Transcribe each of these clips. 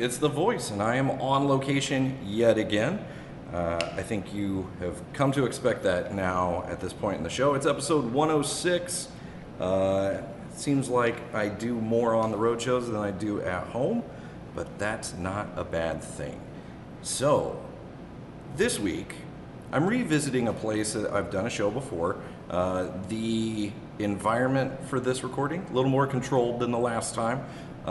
it's The Voice, and I am on location yet again. I think you have come to expect that now at this point in the show. It's episode 106. It seems like I do more on the road shows than I do at home, but that's not a bad thing. So, this week, I'm revisiting a place that I've done a show before. The environment for this recording, a little more controlled than the last time.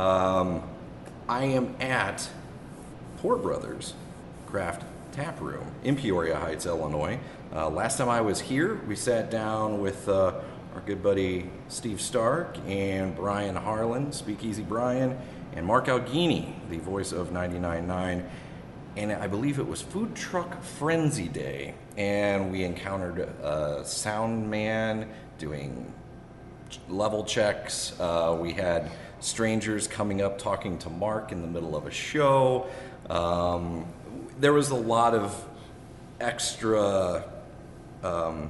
I am at Pour Brothers Craft Tap Room in Peoria Heights, Illinois. Last time I was here, we sat down with our good buddy Steve Stark and Brian Harlan, Speakeasy Brian, and Mark Alghini, the voice of 99.9. And I believe it was Food Truck Frenzy Day, and we encountered a sound man doing level checks. We had strangers coming up talking to Mark in the middle of a show. There was a lot of extra, I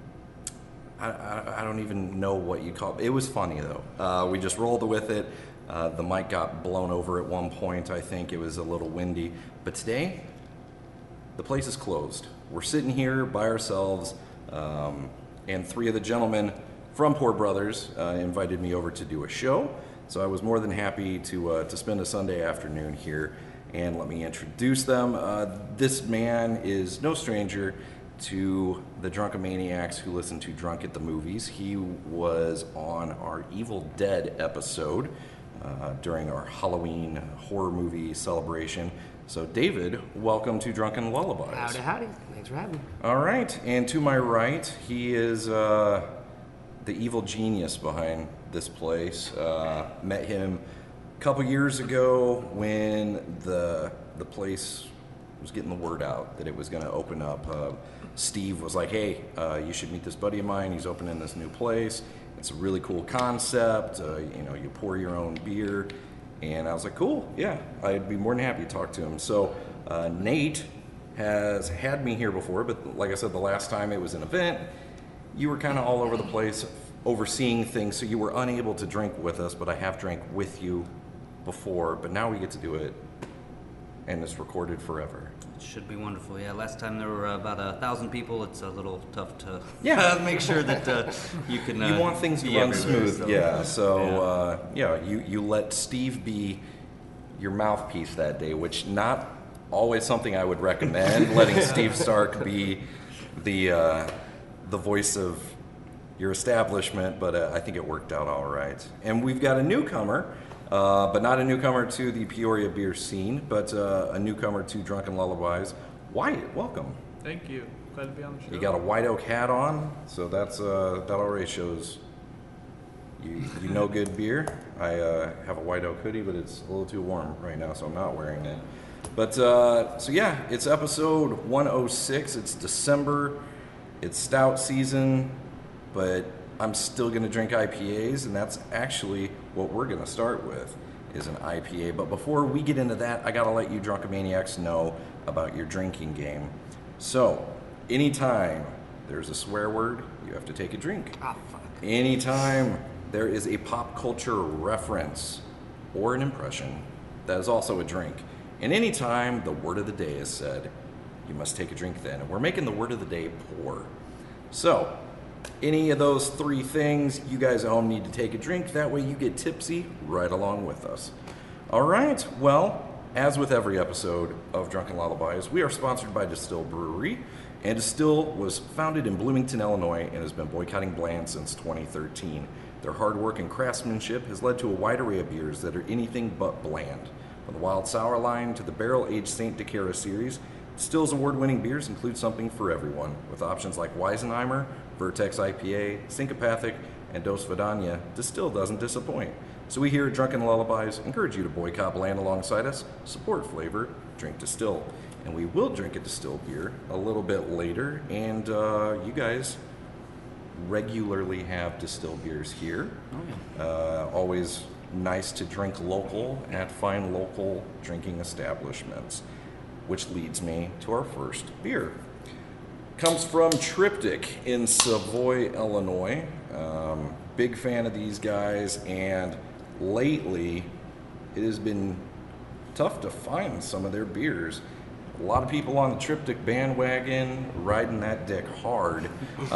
don't even know what you call it. It was funny though. We just rolled with it. The mic got blown over at one point, I think. It was a little windy. But today, the place is closed. We're sitting here by ourselves, and three of the gentlemen from Pour Brothers invited me over to do a show. So I was more than happy to spend a Sunday afternoon here, and let me introduce them. This man is no stranger to the Drunken Maniacs who listen to Drunk at the Movies. He was on our Evil Dead episode during our Halloween horror movie celebration. So David, welcome to Drunken Lullabies. Howdy, howdy. Thanks for having me. All right, and to my right, he is the evil genius behind this place. Met him a couple years ago when the place was getting the word out that it was going to open up. Steve was like, hey, you should meet this buddy of mine. He's opening this new place. It's a really cool concept. You pour your own beer. And I was like, cool, yeah, I'd be more than happy to talk to him. So Nate has had me here before, but like I said, the last time it was an event, you were kind of all over the place overseeing things, so you were unable to drink with us, but I have drank with you before, but now we get to do it, and it's recorded forever. It should be wonderful. Yeah, last time there were about 1,000 people. It's a little tough to make sure that you can... you want things to run smooth, so you let Steve be your mouthpiece that day, which not always something I would recommend, letting Steve Stark be the voice of your establishment, but I think it worked out all right. And we've got a newcomer, but not a newcomer to the Peoria beer scene, but a newcomer to Drunken Lullabies. Wyatt, welcome. Thank you. Glad to be on the show. You got a White Oak hat on, so that's that already shows you know good beer. I have a White Oak hoodie, but it's a little too warm right now, so I'm not wearing it. But so yeah, it's episode 106. It's December. It's stout season, but I'm still going to drink IPAs, and that's actually what we're going to start with, is an IPA. But before we get into that, I got to let you Drunken Maniacs know about your drinking game. So, anytime there's a swear word, you have to take a drink. Fuck. Anytime there is a pop culture reference or an impression, that is also a drink. And anytime the word of the day is said, you must take a drink then. And we're making the word of the day pour. So, any of those three things, you guys at home need to take a drink. That way you get tipsy right along with us. All right. Well, as with every episode of Drunken Lullabies, we are sponsored by Distill Brewery. And Distill was founded in Bloomington, Illinois, and has been boycotting Bland since 2013. Their hard work and craftsmanship has led to a wide array of beers that are anything but bland. From the Wild Sour line to the barrel-aged St. DeCara series, Distill's award-winning beers include something for everyone, with options like Weisenheimer, Vertex IPA, Syncopathic, and Dos Vidania. Distill doesn't disappoint. So we here at Drunken Lullabies encourage you to boycott Bland alongside us, support flavor, drink Distill. And we will drink a distilled beer a little bit later, and you guys regularly have distilled beers here. Always nice to drink local at fine local drinking establishments, which leads me to our first beer. Comes from Triptych in Savoy, Illinois. Big fan of these guys, and lately it has been tough to find some of their beers. A lot of people on the Triptych bandwagon riding that dick hard,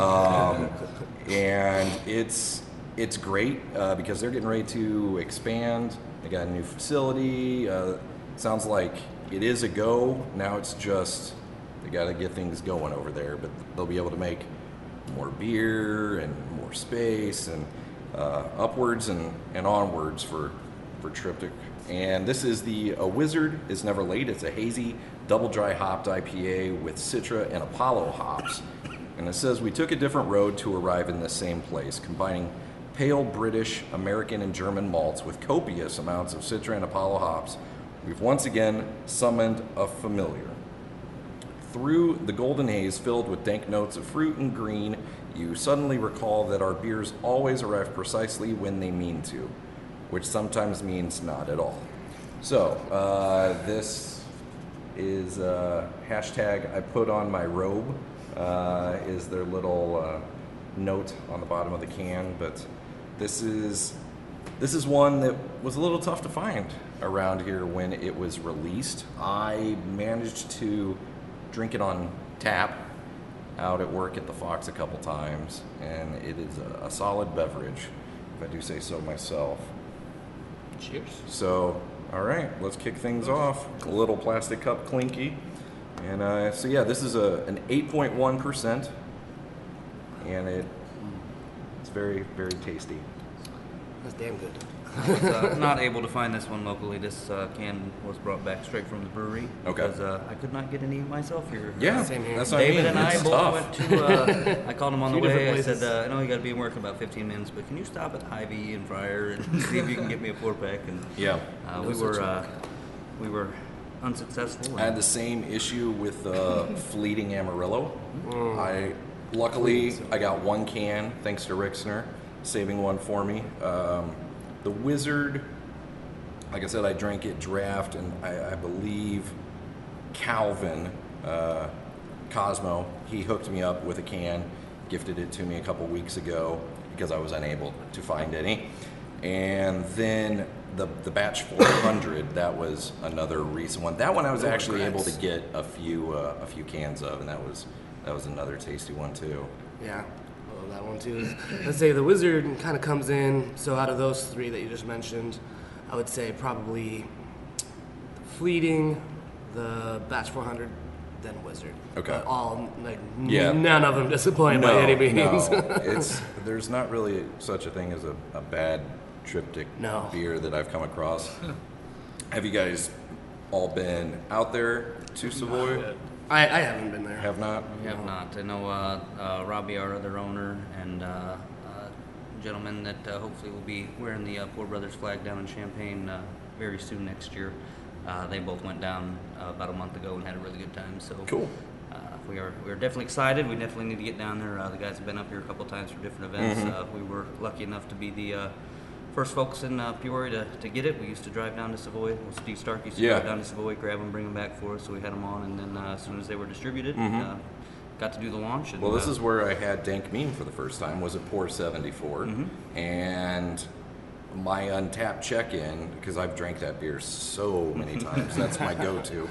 and it's great because they're getting ready to expand. They got a new facility. Sounds like it is a go. Now it's just they got to get things going over there, but they'll be able to make more beer and more space and upwards and onwards for Triptych. And this is the Wizard is Never Late. It's a hazy, double dry hopped IPA with Citra and Apollo hops. And it says, we took a different road to arrive in the same place, combining pale British, American, and German malts with copious amounts of Citra and Apollo hops. We've once again summoned a familiar. Through the golden haze filled with dank notes of fruit and green, you suddenly recall that our beers always arrive precisely when they mean to, which sometimes means not at all. So, this is hashtag I put on my robe, is their little note on the bottom of the can, but this is one that was a little tough to find around here when it was released. I managed to drink it on tap out at work at the Fox a couple times, and it is a solid beverage, if I do say so myself. Cheers. So, all right, let's kick things off. A little plastic cup clinky. And so yeah, this is an 8.1%, and it's very, very tasty. That's damn good. I was not able to find this one locally. This can was brought back straight from the brewery. Okay. Because I could not get any myself here. Yeah, Same here. that's what I David mean. and I It's both tough. went to, I called him on the Few different way. I places. said, I know you got to be in work in about 15 minutes, but can you stop at Hy-Vee and Fryer and see if you can get me a 4-pack? And Yeah. we were unsuccessful. I had the same issue with Fleeting Amarillo. Luckily, I got one can, thanks to Rixner, saving one for me. The Wizard, like I said, I drank it draft, and I believe Calvin, Cosmo, he hooked me up with a can, gifted it to me a couple weeks ago because I was unable to find any. And then the Batch 400, that was another recent one. That one I was actually able to get a few cans of, and that was another tasty one too. Yeah, I love that one too. Let's say the Wizard kind of comes in. So out of those three that you just mentioned, I would say probably Fleeting, the Batch 400, then Wizard. Okay. But all like Yeah. none of them disappoint by any means. No. There's not really such a thing as a bad Triptych No. beer that I've come across. Have you guys all been out there to Savoy? I haven't been there. Have not? We have not. I know Robbie, our other owner, and a gentleman that hopefully will be wearing the Poor Brothers flag down in Champaign very soon next year. They both went down about a month ago and had a really good time. So Cool. we are definitely excited. We definitely need to get down there. The guys have been up here a couple times for different events. We were lucky enough to be the first folks in Peoria to get it. We used to drive down to Savoy. Well, Steve Stark used to drive down to Savoy, grab them, bring them back for us. So we had them on, and then as soon as they were distributed, got to do the launch. And, Well, this is where I had Dank Mean for the first time, was at Pour 74. And my Untapped check-in, because I've drank that beer so many times, that's my go-to.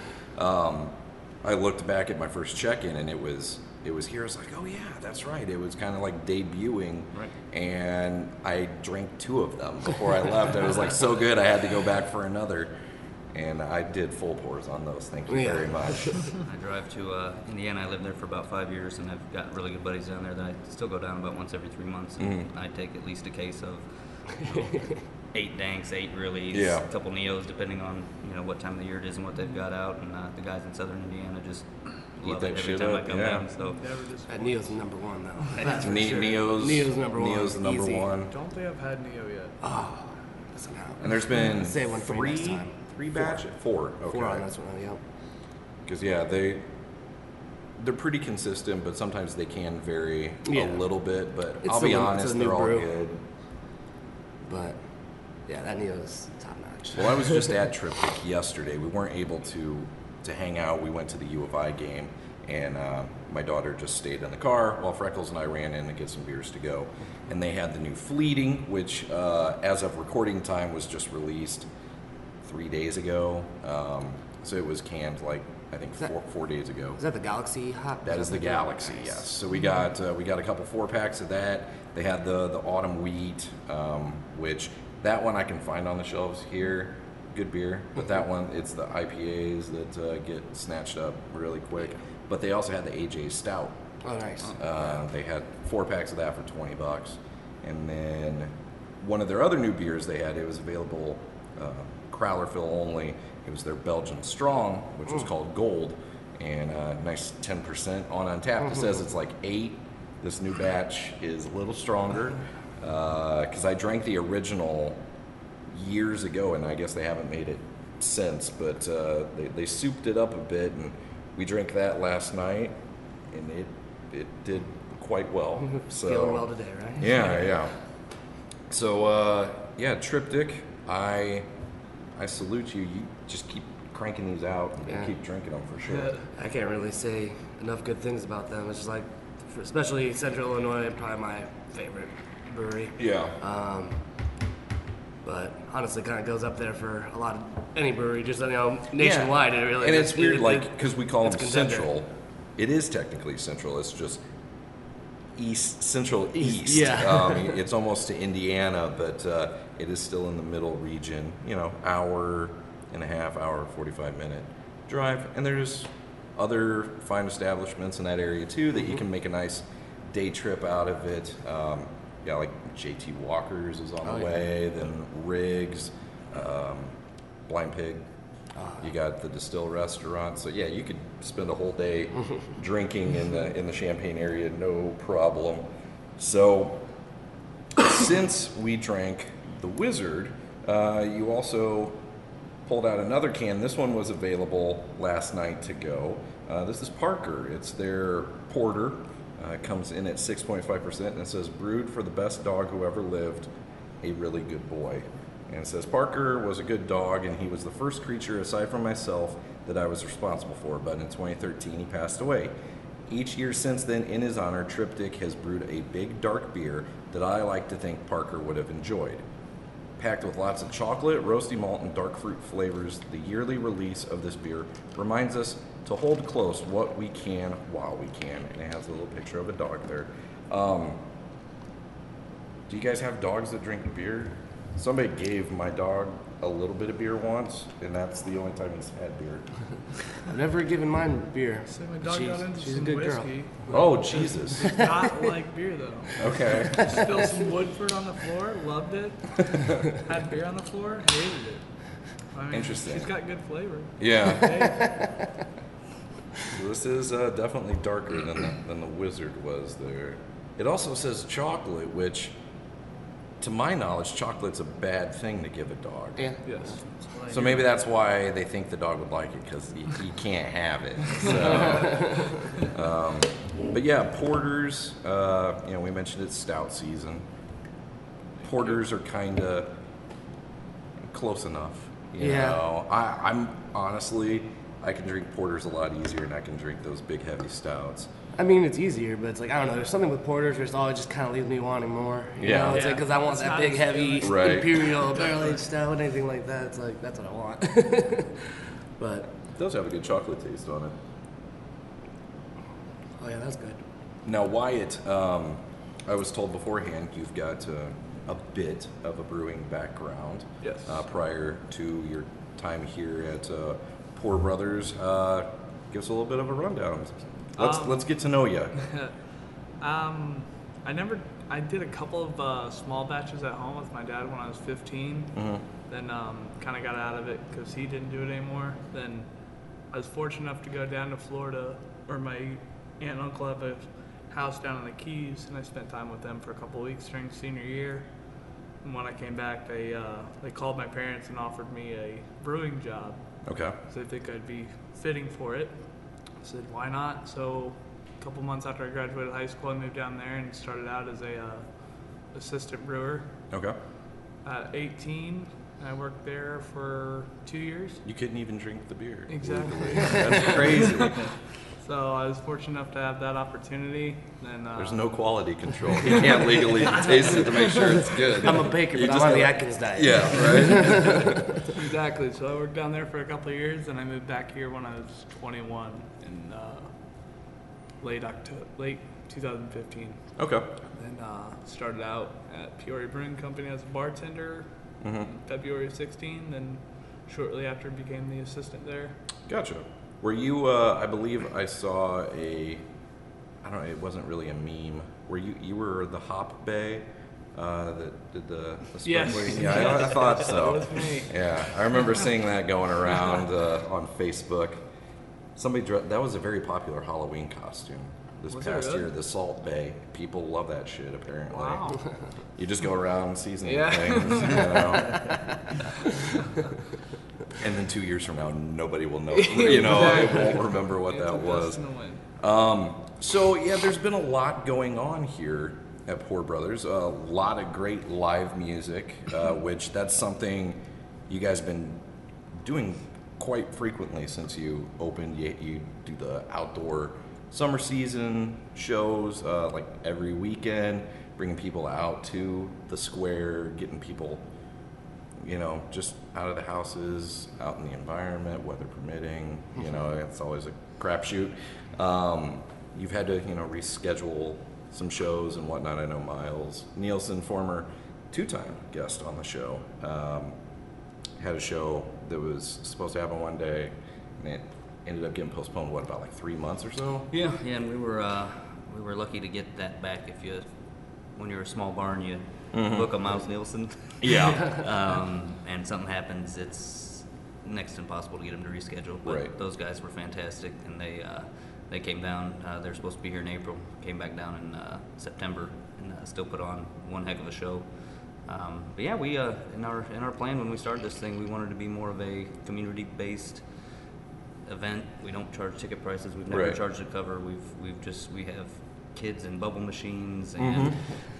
I looked back at my first check-in, and it was here. I was like, oh yeah, that's right. It was kind of like debuting, and I drank 2 of them before I left. I was like so good, I had to go back for another, and I did full pours on those. Thank you very much. I drive to Indiana. I lived there for about 5 years, and I've got really good buddies down there that I still go down about once every 3 months, and I take at least a case of 8 Danks, 8 Reallys, a couple Neos, depending on what time of the year it is and what they've got out. And the guys in Southern Indiana just love it every time I come down. So That Neo's number one though. That's for sure. Neo's number one. Neo's the number Easy. one. Don't think I've had Neo yet. Oh, listen out. And there's been Say one for you next time. three batch, 4. Okay. 4 on this one. Yep. Because they're pretty consistent, but sometimes they can vary a little bit. But It's I'll be a honest, new they're all brew. good. But yeah, that Neo's top notch. Well, I was just at Triptych yesterday. We weren't able to hang out. We went to the U of I game, and my daughter just stayed in the car while Freckles and I ran in to get some beers to go. And they had the new Fleeting, which as of recording time was just released 3 days ago. So it was canned like I think 4 days ago. Is that the Galaxy hop? That is the Galaxy, yes. So we got a couple 4-packs of that. They had the autumn wheat, which that one I can find on the shelves here. Good beer, but that one it's the IPAs that get snatched up really quick. But they also had the AJ Stout. Oh, nice. They had 4-packs of that for $20, and then one of their other new beers they had. It was available Crowler fill only. It was their Belgian Strong, which was called Gold, and nice 10% on Untapped. It says it's like 8. This new batch is a little stronger because I drank the original years ago, and I guess they haven't made it since. But they souped it up a bit, and we drank that last night, and it did quite well. So Feeling well today, right? yeah. So Triptych, I salute you. You just keep cranking these out and keep drinking them for sure. I can't really say enough good things about them. It's just like, especially Central Illinois, probably my favorite brewery. Yeah. But honestly, kind of goes up there for a lot of any brewery, just nationwide. Yeah. It really and it's weird, because we call them contender. Central. It is technically Central. It's just Central East. Yeah. It's almost to Indiana, but it is still in the middle region. Hour and a half, 45-minute drive, and there's other fine establishments in that area too that you can make a nice day trip out of it. Like JT Walker's is on the way, then Riggs, Blind Pig. You got the Distill restaurant, so yeah, you could spend a whole day drinking in the Champaign area, no problem. So since we drank the Wizard, you also pulled out another can. This one was available last night to go. This is Parker. It's their porter. It comes in at 6.5%, and it says, brewed for the best dog who ever lived, a really good boy. And it says, Parker was a good dog, and he was the first creature, aside from myself, that I was responsible for. But in 2013, he passed away. Each year since then, in his honor, Triptych has brewed a big, dark beer that I like to think Parker would have enjoyed. Packed with lots of chocolate, roasty malt, and dark fruit flavors, the yearly release of this beer reminds us to hold close what we can while we can. And it has a little picture of a dog there. Do you guys have dogs that drink beer? Somebody gave my dog a little bit of beer once, and that's the only time he's had beer. I've never given mine beer. So my dog got into she's some a good whiskey. girl. Oh, Jesus. Does not like beer though. Okay. Spilled some Woodford on the floor, loved it. Had beer on the floor, hated it. I mean, Interesting. She's got good flavor. Yeah. Hey, So this is definitely darker than the Wizard was there. It also says chocolate, which, to my knowledge, chocolate's a bad thing to give a dog. Yeah. yes. So maybe that's why they think the dog would like it, because he can't have it. So, but yeah, porters. We mentioned it's stout season. Porters are kind of close enough. You know, I'm honestly, I can drink porters a lot easier than I can drink those big heavy stouts. I mean, it's easier, but it's like, I don't know, there's something with porters where it's always just kind of leaves me wanting more. You know? It's like, because I want It's that not big, as heavy, Right. imperial, barrel-aged stout, anything like that. It's like, that's what I want. But, It does have a good chocolate taste on it. oh yeah, that's good. Now, Wyatt, I was told beforehand you've got a bit of a brewing background. Yes. Prior to your time here at Poor Brothers. Give us a little bit of a rundown. Let's get to know you. I did a couple of small batches at home with my dad when I was 15. Then kind of got out of it because he didn't do it anymore. Then I was fortunate enough to go down to Florida, where my aunt and uncle have a house down in the Keys, and I spent time with them for a couple of weeks during senior year. And when I came back, they called my parents and offered me a brewing job. Okay. So they think I'd be fitting for it. I said, why not? So a couple months after I graduated high school, I moved down there and started out as a assistant brewer. Okay. At 18, I worked there for 2 years. You couldn't even drink the beer. Exactly. That's crazy. So I was fortunate enough to have that opportunity. And There's no quality control. You can't legally taste it to make sure it's good. I'm a baker, but I'm on the Atkins diet. Yeah, right. exactly. So I worked down there for a couple of years, and I moved back here when I was 21 in late 2015. Okay. Then started out at Peoria Brewing Company as a bartender in February of 16. Then shortly after became the assistant there. Gotcha. Were you? I believe I saw I don't know. It wasn't really a meme. Were you? You were the hop bay that did the Yes. sprinkling? Yeah, I thought so. That was me. Yeah, I remember seeing that going around on Facebook. That was a very popular Halloween costume this Was it past really? year. The Salt Bay. People love that shit. Apparently. Wow. You just go around seasoning Yeah. things. And then 2 years from now, nobody will know. It won't remember what It's that a was. dust in the wind. So yeah, there's been a lot going on here at Poor Brothers. A lot of great live music, which that's something you guys have been doing quite frequently since you opened. You do the outdoor summer season shows like every weekend, bringing people out to the square, getting people, just out of the houses, out in the environment, weather permitting. It's always a crapshoot. You've had to, reschedule some shows and whatnot. I know Miles Nielsen, former two-time guest on the show, had a show that was supposed to happen one day, and it ended up getting postponed. What, about like 3 months or so? Yeah, and we were lucky to get that back. When you're a small barn, you book a Miles Nielsen. Yeah. And something happens, it's next to impossible to get them to reschedule. But Right. those guys were fantastic, and they came down. They were supposed to be here in April, came back down in September, and still put on one heck of a show. But yeah, we in our plan when we started this thing, we wanted to be more of a community-based event. We don't charge ticket prices. We've never Right. charged a cover. We have kids and bubble machines and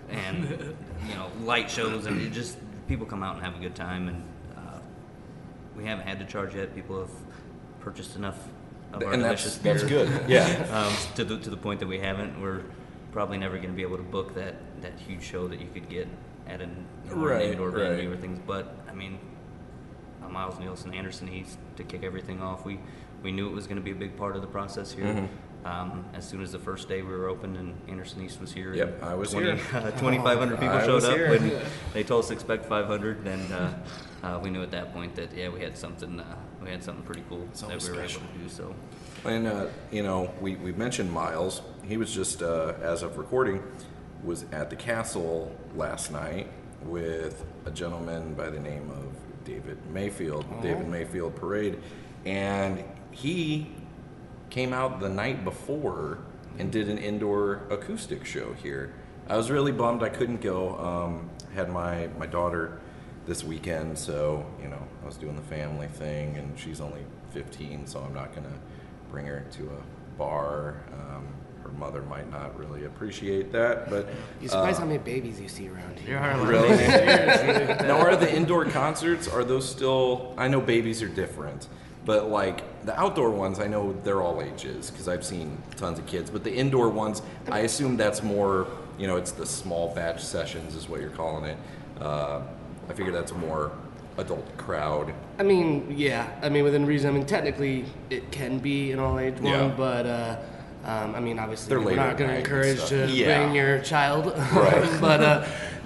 light shows, and people come out and have a good time. And we haven't had to charge yet. People have purchased enough of our And delicious that's beer. good. Yeah. To the point that we haven't. We're probably never going to be able to book that huge show that you could get at an Right, indoor right. venue or things. But I mean, Miles Nielsen, Anderson East, to kick everything off, we knew it was going to be a big part of the process here. As soon as the first day we were open and Anderson East was here, Yep, and I was here. 2,500 people I showed was up. here. When they told us to expect 500, then we knew at that point that we had something pretty cool that we were special. able to do. So And, we mentioned Miles. He was just, as of recording, was at the castle last night with a gentleman by the name of David Mayfield, David Mayfield Parade. And he came out the night before and did an indoor acoustic show here. I was really bummed I couldn't go. Had my daughter this weekend, so, I was doing the family thing, and she's only 15, so I'm not going to bring her to a bar. Her mother might not really appreciate that, but You surprised how many babies you see around here. really. Now, are the indoor concerts, are those still, I know babies are different, but like the outdoor ones, I know they're all ages because I've seen tons of kids, but the indoor ones, I assume that's more, it's the small batch sessions is what you're calling it. I figure that's a more adult crowd. I mean, yeah. Within reason. Technically, it can be an all-age one, Yeah. but obviously, They're we're later not going at to night and encourage stuff. to Yeah. bring your child. Right. But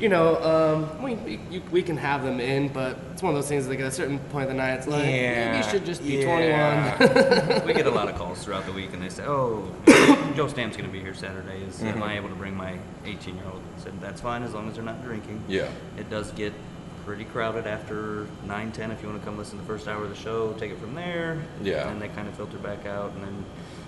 we can have them in, but it's one of those things. Like at a certain point of the night, it's like maybe you should just be 21. we get a lot of calls throughout the week, and they say, "Oh, Joe Stam's going to be here Saturday. Am I able to bring my 18-year-old?" I said, "That's fine as long as they're not drinking." Yeah. It does get pretty crowded after 9, 10. If you want to come listen to the first hour of the show, take it from there. Yeah. And they kind of filter back out, and then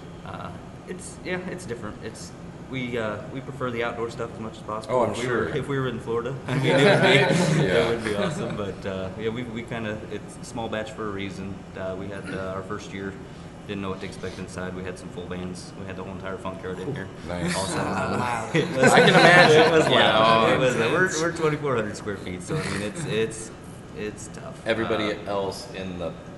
it's different. We prefer the outdoor stuff as much as possible. Oh, I'm if sure. If we were in Florida, it Yeah. would be awesome. But we kind of, it's small batch for a reason. We had our first year, didn't know what to expect inside. We had some full bands. We had the whole entire funk yard in here. Nice. Also, Wow. it was, I can imagine. It was loud. Yeah, It was, it's- we're 2,400 square feet, so I mean it's tough. Everybody else in the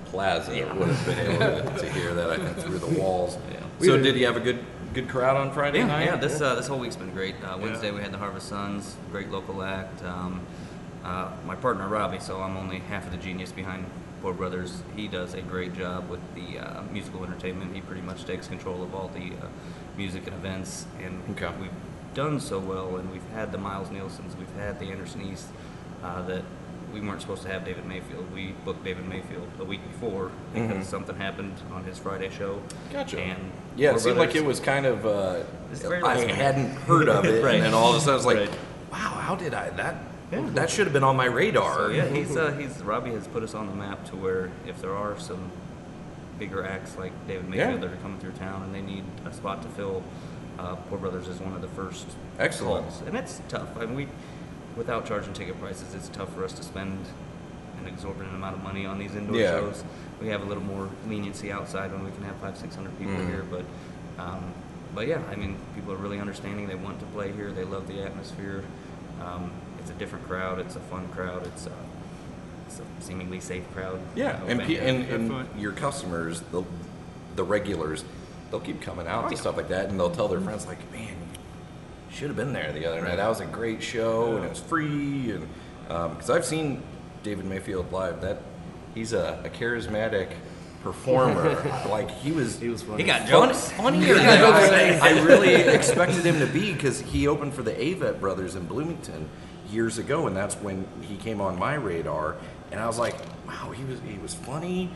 Plaza would have been able to hear that, I think, through the walls. Yeah. So did you have a good crowd on Friday night? Yeah, this whole week's been great. Wednesday we had the Harvest Sons, great local act. My partner Robbie, so I'm only half of the genius behind Poor Brothers. He does a great job with the musical entertainment. He pretty much takes control of all the music and events, and we've done so well. And we've had the Miles Nielsen's, we've had the Anderson East, that we weren't supposed to have David Mayfield. We booked David Mayfield a week before because something happened on his Friday show. Gotcha. And yeah, it seemed like it was kind of, I hadn't heard of it, Right. and then all of a sudden I was like, Right. wow, how did I, that should have been on my radar. So, yeah, Robbie has put us on the map to where if there are some bigger acts like David Mayfield that are coming through town and they need a spot to fill, Poor Brothers is one of the first. Excellent. calls. And it's tough. I mean, without charging ticket prices, it's tough for us to spend an exorbitant amount of money on these indoor shows. We have a little more leniency outside when we can have 500-600 people here, but yeah, I mean, people are really understanding. They want to play here. They love the atmosphere. It's a different crowd. It's a fun crowd. It's a seemingly safe crowd. Yeah, and your customers, the regulars, they'll keep coming out to stuff like that, and they'll tell their friends, like, man, you should have been there the other night. That was a great show, and it was free. And because I've seen David Mayfield live, he's a charismatic performer. Like he was He funny. got jokes. Funnier than I really expected him to be, because he opened for the Avett Brothers in Bloomington years ago, and that's when he came on my radar. And I was like, wow, he was funny,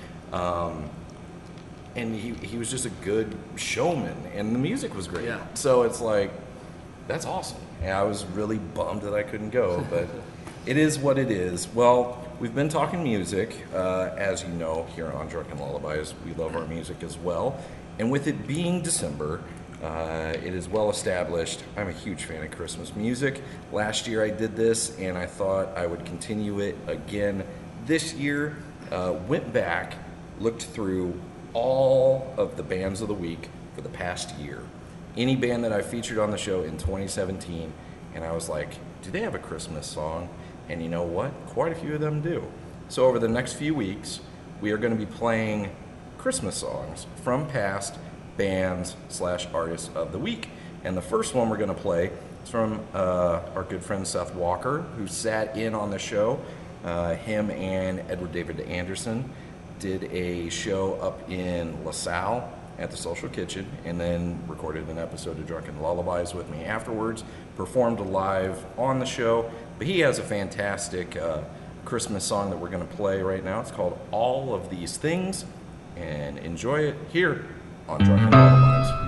and he was just a good showman, and the music was great. Yeah. So it's like, that's awesome. And I was really bummed that I couldn't go, but it is what it is. Well, we've been talking music, as you know, here on Drunken Lullabies. We love our music as well. And with it being December, it is well established. I'm a huge fan of Christmas music. Last year I did this, and I thought I would continue it again this year. Went back, looked through all of the bands of the week for the past year. Any band that I featured on the show in 2017, and I was like, do they have a Christmas song? And you know what? Quite a few of them do. So over the next few weeks, we are going to be playing Christmas songs from past bands / artists of the week. And the first one we're going to play is from our good friend Seth Walker, who sat in on the show. Him and Edward David Anderson did a show up in LaSalle at the Social Kitchen, and then recorded an episode of Drunken Lullabies with me afterwards, performed live on the show. But he has a fantastic Christmas song that we're going to play right now. It's called All of These Things, and enjoy it here on Drunken Lullabies.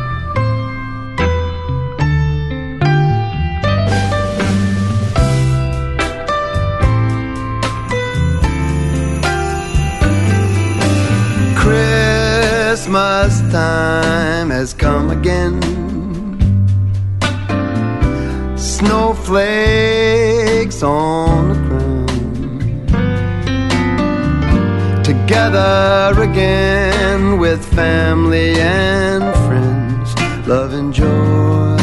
Christmas time has come again. Snowflakes on the ground. Together again with family and friends. Love and joy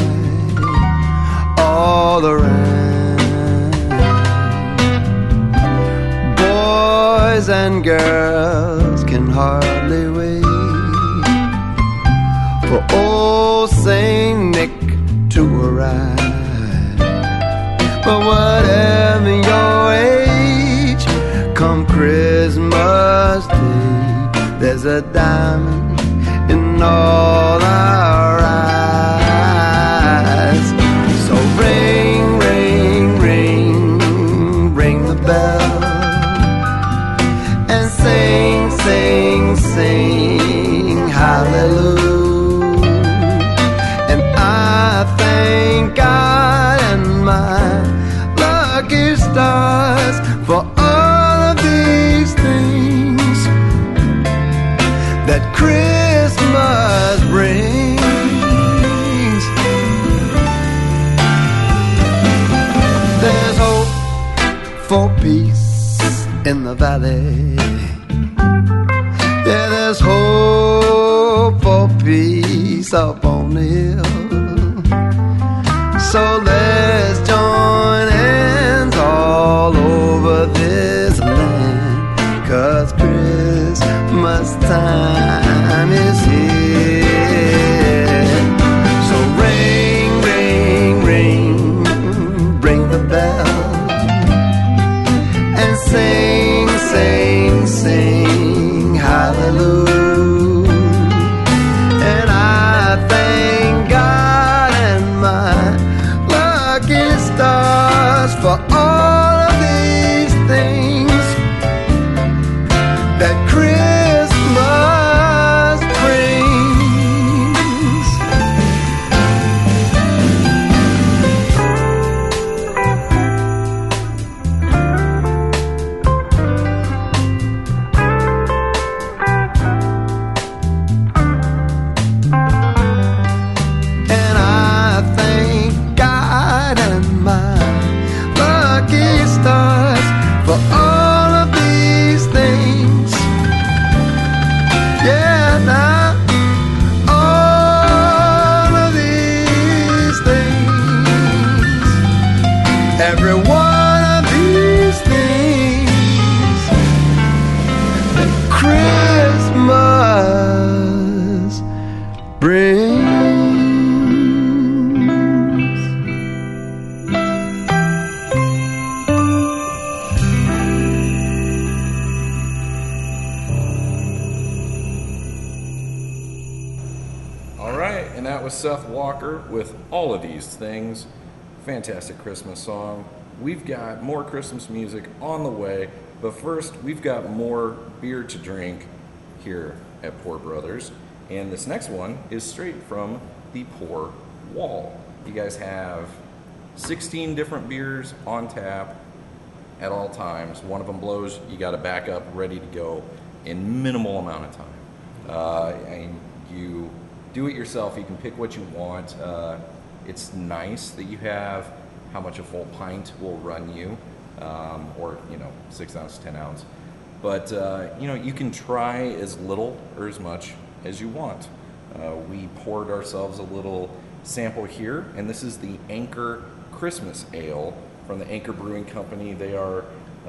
all around. Boys and girls can hardly wait for old Saint Nick to arrive. But whatever your age, come Christmas Day, there's a diamond in all our eyes. So ring, ring, ring, ring the bell, and sing, sing, sing, hallelujah. Thank God and my lucky stars for all of these things that Christmas brings. There's hope for peace in the valley. Yeah, there's hope for peace up on the hill. So let's join hands all over this land, 'cause Christmas time is here. So ring, ring, ring, ring the bell, and sing, sing, sing, hallelujah. And I thank God and my lucky stars for all of these things that Christmas brings. And I thank God and my lucky stars for all of these things. Yeah, now all of these things, every one of these things that Christmas brings. All right, and that was Seth Walker with All of These Things. Fantastic Christmas song. We've got more Christmas music on the way, but first we've got more beer to drink here at Pour Brothers. And this next one is straight from the Pour Wall. You guys have 16 different beers on tap at all times. One of them blows, you got a backup ready to go in minimal amount of time. And you do it yourself. You can pick what you want. It's nice that you have how much a full pint will run you, or 6 ounce, 10 ounce. But you can try as little or as much as you want. We poured ourselves a little sample here, and this is the Anchor Christmas Ale from the Anchor Brewing Company. They are,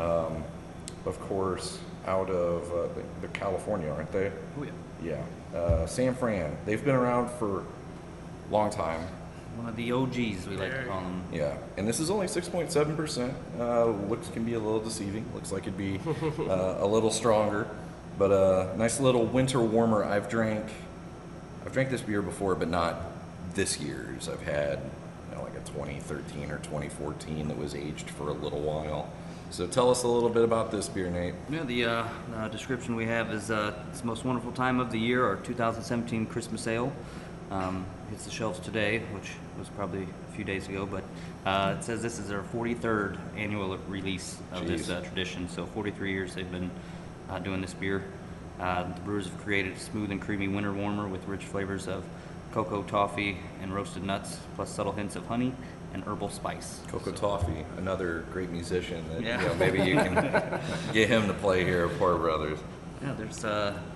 of course, out of the California, aren't they? Oh, yeah. Yeah, San Fran. They've been around for a long time. One of the OGs, we like to call them. Yeah, and this is only 6.7%. Looks can be a little deceiving. Looks like it'd be a little stronger, but a nice little winter warmer. I've drank this beer before, but not this year's. I've had like a 2013 or 2014 that was aged for a little while. So tell us a little bit about this beer, Nate. Yeah, the description we have is it's the most wonderful time of the year, our 2017 Christmas Ale. Hits the shelves today, which was probably a few days ago, but it says this is our 43rd annual release of this tradition. So 43 years they've been doing this beer. The brewers have created a smooth and creamy winter warmer with rich flavors of cocoa, toffee, and roasted nuts, plus subtle hints of honey and herbal spice. Coco Toffee, another great musician that maybe you can get him to play here at Pour Brothers. Yeah, there's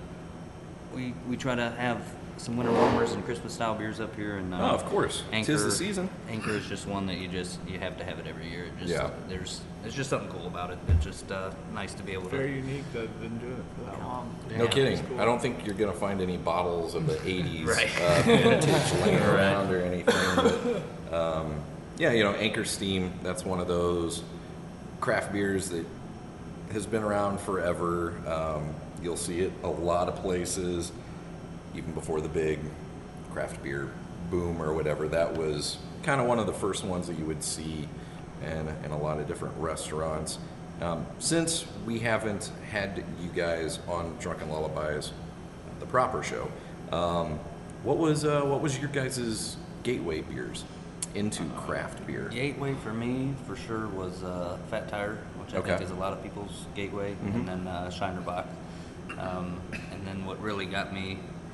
we try to have some winter warmers and Christmas style beers up here, and of course, Anchor, 'tis the season. Anchor is just one that you have to have it every year. There's just something cool about it. It's just nice to be able Very to. unique that I've been doing it for that long. No Yeah, kidding. cool. I don't think you're gonna find any bottles of the '80s Right. vintage laying around or anything. But, Anchor Steam. That's one of those craft beers that has been around forever. You'll see it a lot of places, even before the big craft beer boom or whatever. That was kind of one of the first ones that you would see in a lot of different restaurants. Since we haven't had you guys on Drunken Lullabies, the proper show, what was your guys' gateway beers into craft beer? Gateway for me, for sure, was Fat Tire, which I think is a lot of people's gateway, and then Shiner Bock. And then what really got me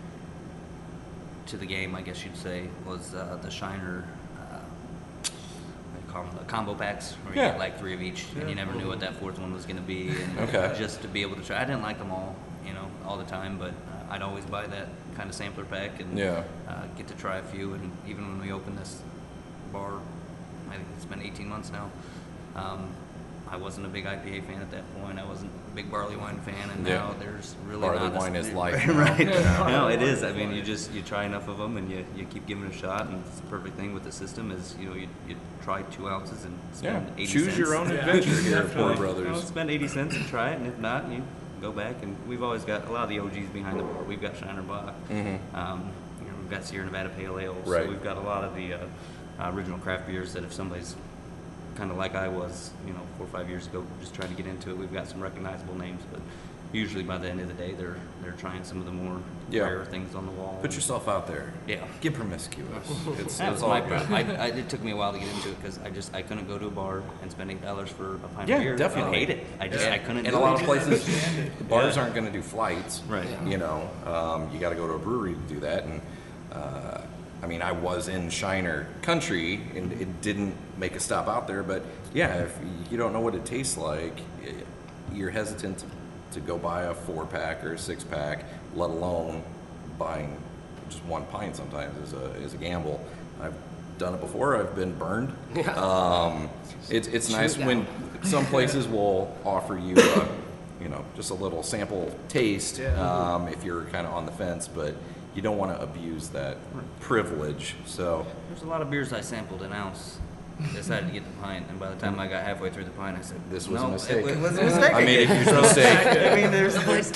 to the game, I guess you'd say, was the Shiner, what do you call them, the combo packs, where you get like 3 of each, and you never knew what that fourth one was going to be. And just to be able to try, I didn't like them all the time, but I'd always buy that kind of sampler pack and get to try a few. And even when we opened this bar, I think it's been 18 months now, I wasn't a big IPA fan at that point. I wasn't a big barley wine fan, and Yeah. now there's really Barley not. wine is life. Right? Yeah. No, it is. I mean, you try enough of them, and you keep giving it a shot. And it's the perfect thing with the system is you try 2 ounces and spend 80 Choose cents. your own Yeah, adventure here, definitely. Poor You know, Brothers. spend 80 cents and try it, and if not, you go back. And we've always got a lot of the OGs behind the bar. We've got Shiner Bach. We've got Sierra Nevada Pale Ale. Right. So we've got a lot of the original craft beers that if somebody's kind of like I was, 4 or 5 years ago, just trying to get into it, we've got some recognizable names. But usually by the end of the day, they're trying some of the more rare things on the wall. Put yourself out there. Yeah. Get promiscuous. It's That was all my good. problem. It took me a while to get into it because I couldn't go to a bar and spend $8 for a pint Yeah, of beer. definitely. I hate it. I couldn't. In do a lot it. of places, the bars aren't going to do flights. Right. You know, you got to go to a brewery to do that. And I mean, I was in Shiner Country and it didn't make a stop out there. But yeah, if you don't know what it tastes like, you're hesitant to go buy a 4-pack or a 6-pack, let alone buying just 1 pint. Sometimes is a gamble. I've done it before. I've been burned. It's nice when some places will offer you just a little sample taste if you're kind of on the fence, but you don't want to abuse that privilege. So There's a lot of beers I sampled an ounce. Decided to get the pint, and by the time I got halfway through the pint, I said, This was a no, mistake." It was a mistake. I made a huge mistake. I mean, there's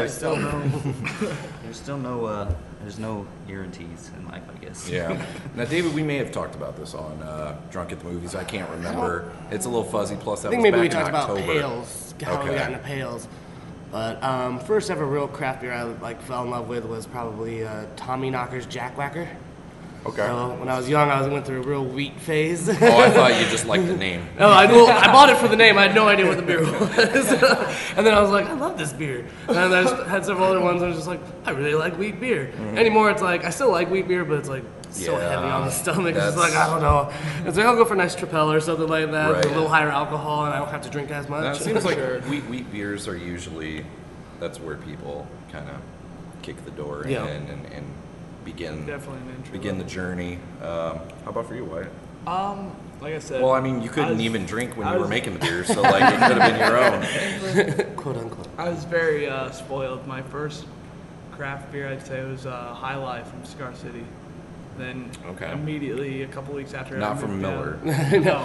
no guarantees in life, I guess. Yeah. Now, David, we may have talked about this on Drunk at the Movies. I can't remember. It's a little fuzzy. Plus, that I think was maybe back we talked in about October. pails, how we Okay. got into pails. But first ever real craft beer I fell in love with was probably Tommy Knocker's Jack Whacker. Okay. So when I was young, I went through a real wheat phase. Oh, I thought you just liked the name. No, I bought it for the name. I had no idea what the beer was. And then I was like, I love this beer. And then I just had several other ones. I was just like, I really like wheat beer. Anymore, it's like, I still like wheat beer, but it's like so Yeah, heavy on the stomach. It's just that's- like, I don't know. It's like, I'll go for a nice Tripel or something like that. Right. With a little higher alcohol, and I don't have to drink as much. Now, it seems like wheat beers are usually, that's where people kind of kick the door in Yeah. and begin Definitely an entry begin the level. journey. How about for you, Wyatt? Like I said. Well, I mean, you couldn't I was- even drink when I you were was- making the beers, so like it could have been your own. Quote unquote. I was very spoiled. My first craft beer, I'd say, was High Life from Cigar City. Then Okay. immediately, a couple weeks after, Not I from moved Miller. down- no,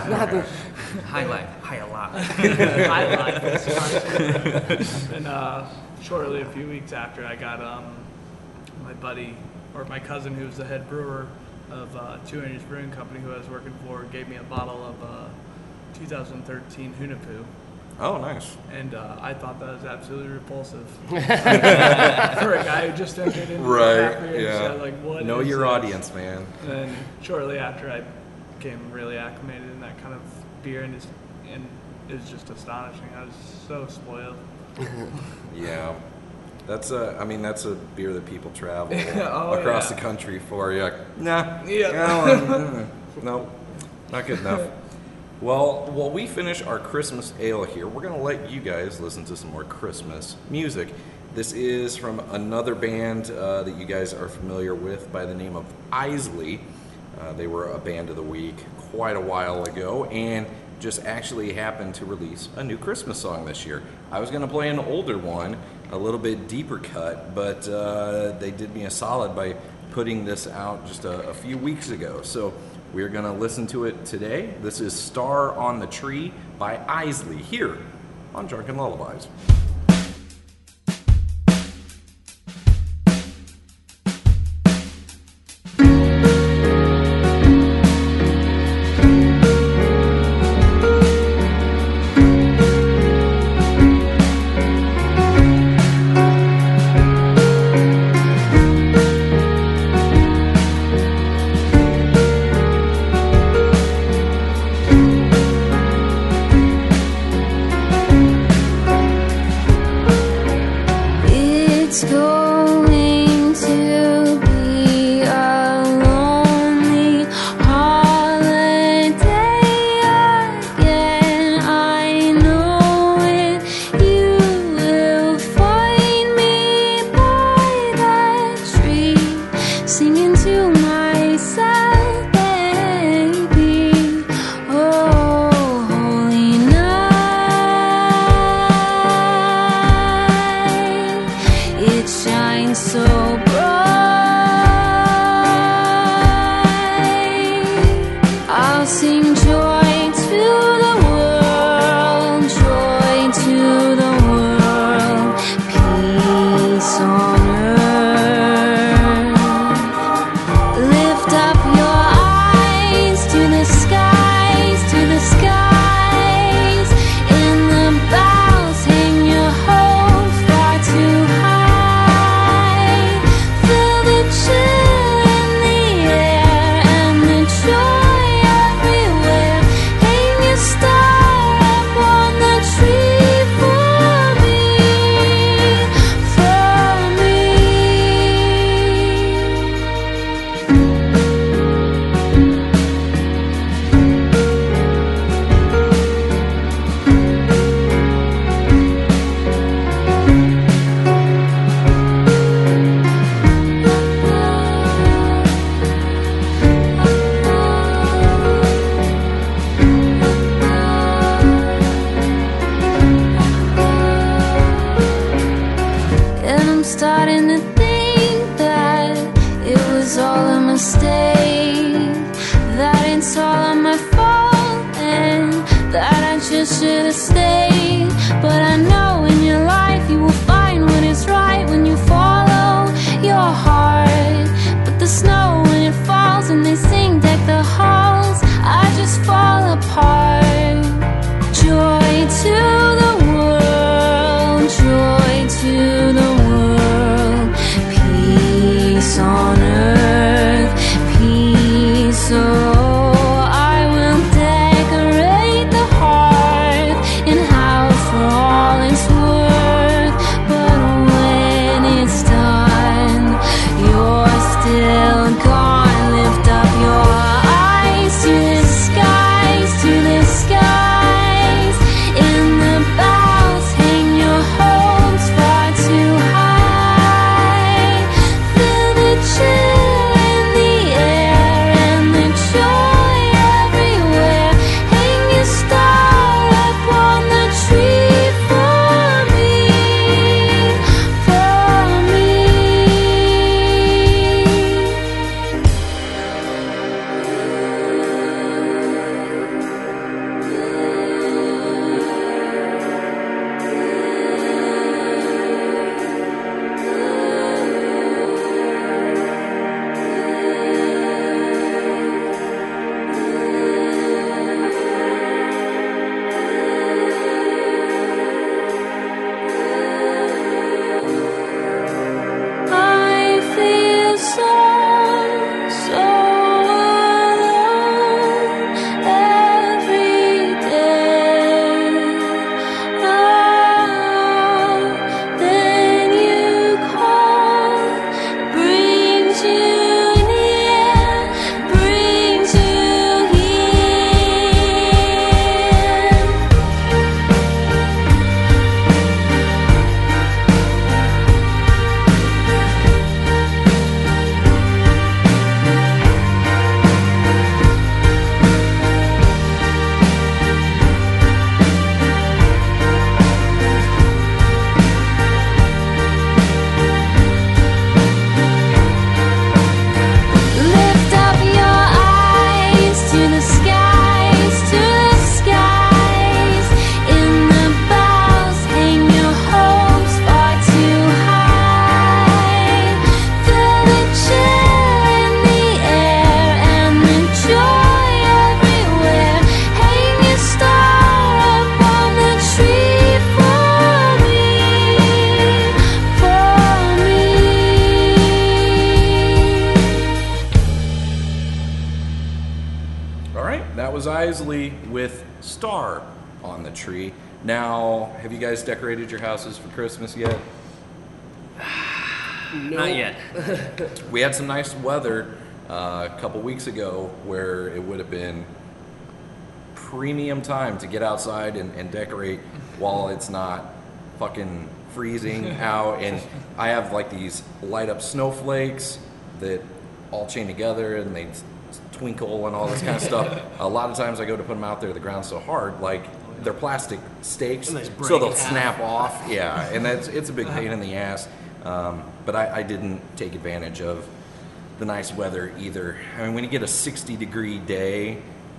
High life, high a lot. High Life from Cigar City. And shortly, a few weeks after, I got my buddy or my cousin, who was the head brewer of Two Angels Brewing Company, who I was working for, gave me a bottle of 2013 Hunapu. Oh, nice. And I thought that was absolutely repulsive for a guy who just entered into craft beer. Yeah. So, like, what Know is your this? audience, man. And then shortly after, I became really acclimated in that kind of beer, and it was just astonishing. I was so spoiled. Yeah. That's a beer that people travel Oh, across yeah. the country for. You're like, nah. Yeah. No, not good enough. Well, while we finish our Christmas ale here, we're going to let you guys listen to some more Christmas music. This is from another band that you guys are familiar with by the name of Isley. They were a band of the week quite a while ago and just actually happened to release a new Christmas song this year. I was going to play an older one, a little bit deeper cut, but they did me a solid by putting this out just a few weeks ago. So we're going to listen to it today. This is Star on the Tree by Isley here on Drunken Lullabies. so bright. I'll sing joy to the world, joy to the world, peace on earth. Lift up your eyes to the skies, to the skies. In the boughs hang your hopes far too high. Feel the chill in the air and the joy everywhere. Hang your star up on the tree for me, for me. And I'm starting to think that it was all a mistake, that it's all my fault, and that I just should have stayed. But I know in your life you will find what is right when you follow your heart. But the snow when it falls and they sing deck the halls, I just fall apart. Joy to the world, joy to the world, peace on earth, peace. Oh, I will decorate the hearth and house for all it's worth. But when it's done, you're still gone. Lift up your eyes to the skies, to the skies. In the boughs hang your hopes far too high. Feel the chill in the air and the joy everywhere. Hang your star up on the tree for me, for me. I feel so alone every day. Oh, then you call, brings you near, brings you here. Lift up your eyes to the skies, to the skies. In the boughs hang your hopes far too high. Feel the chill in the air and the joy everywhere. Hang your star up on the tree for me, for me. All right, that was Isley with Star on the Tree. Now, have you guys decorated your houses for Christmas yet? Not yet. We had some nice weather a couple weeks ago where it would have been premium time to get outside and decorate while it's not fucking freezing out. And I have like these light up snowflakes that all chain together and they twinkle and all this kind of stuff. A lot of times I go to put them out there, the ground's so hard, like they're plastic stakes, And they so break they'll in half. snap off. Yeah, and it's a big pain in the ass. but I didn't take advantage of the nice weather either. I mean, when you get a 60-degree day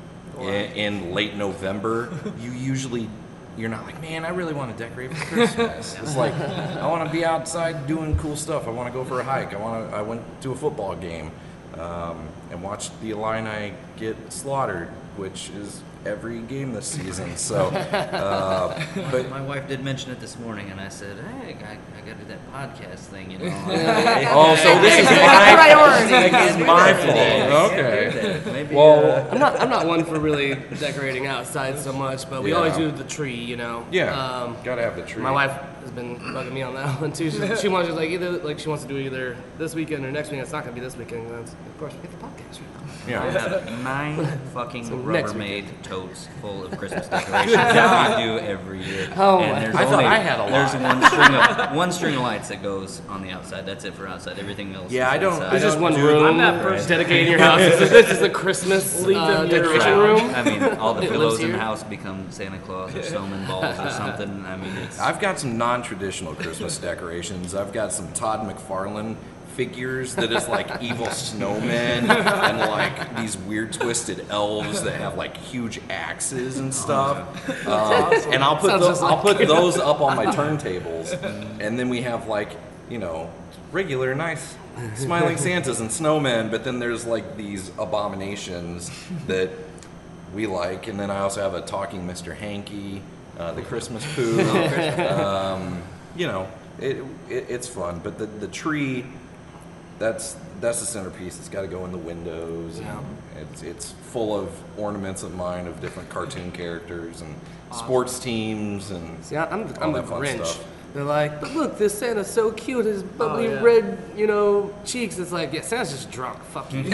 in late November, you're not like, man, I really want to decorate for Christmas. It's like, I want to be outside doing cool stuff. I want to go for a hike. I went to a football game and watched the Illini get slaughtered, which is every game this season. So, but My wife did mention it this morning, and I said, "Hey, I got to do that podcast thing, you know." so this is my fault. Okay. Maybe, Well, I'm not one for really decorating outside so much, but we Yeah. always do the tree, you know. yeah, gotta have the tree. My wife has been bugging me on that one too. She wants she wants to do either this weekend or next weekend. It's not gonna be this weekend. Of course, we get the podcast right now. I Yeah. have 9 fucking next Rubbermaid totes full of Christmas decorations that we do every year. Oh, and there's I thought only- I had a There's lot. one string of lights that goes on the outside. That's it for outside. Everything else. Yeah, is I don't- inside. There's just one Dude, room I'm that person. dedicated in your house. This is a Christmas decoration room. I mean, all the It pillows lives in the here. house become Santa Claus or snowman balls or something. I mean, it's I've got some non-traditional Christmas decorations. I've got some Todd McFarlane figures that is like evil snowmen and like these weird twisted elves that have like huge axes and stuff. And I'll put Sounds those, just I'll like put those up on my turntables, and then we have like, you know, regular nice smiling Santas and snowmen, but then there's like these abominations that we like, and then I also have a talking Mr. Hanky, the Christmas poo. You know, it's fun, but the tree, that's the centerpiece. It's got to go in the windows. Yeah. And it's full of ornaments of mine of different cartoon characters and sports teams and See, I'm all the that fun Grinch. stuff. They're like, but look, this Santa's so cute. His bubbly yeah. red, cheeks. It's like, yeah, Santa's just drunk. Fuck you.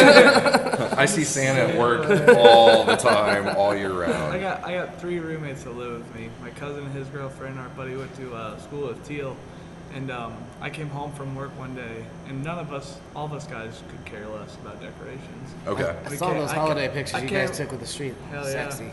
I see Santa at work all the time, all year I round. got 3 roommates that live with me. My cousin, his girlfriend, our buddy went to school with Teal, and I came home from work one day, and all of us guys could care less about decorations. Okay. I We saw can't- those I holiday can't- pictures I you can't- guys took with the street. Hell Sexy.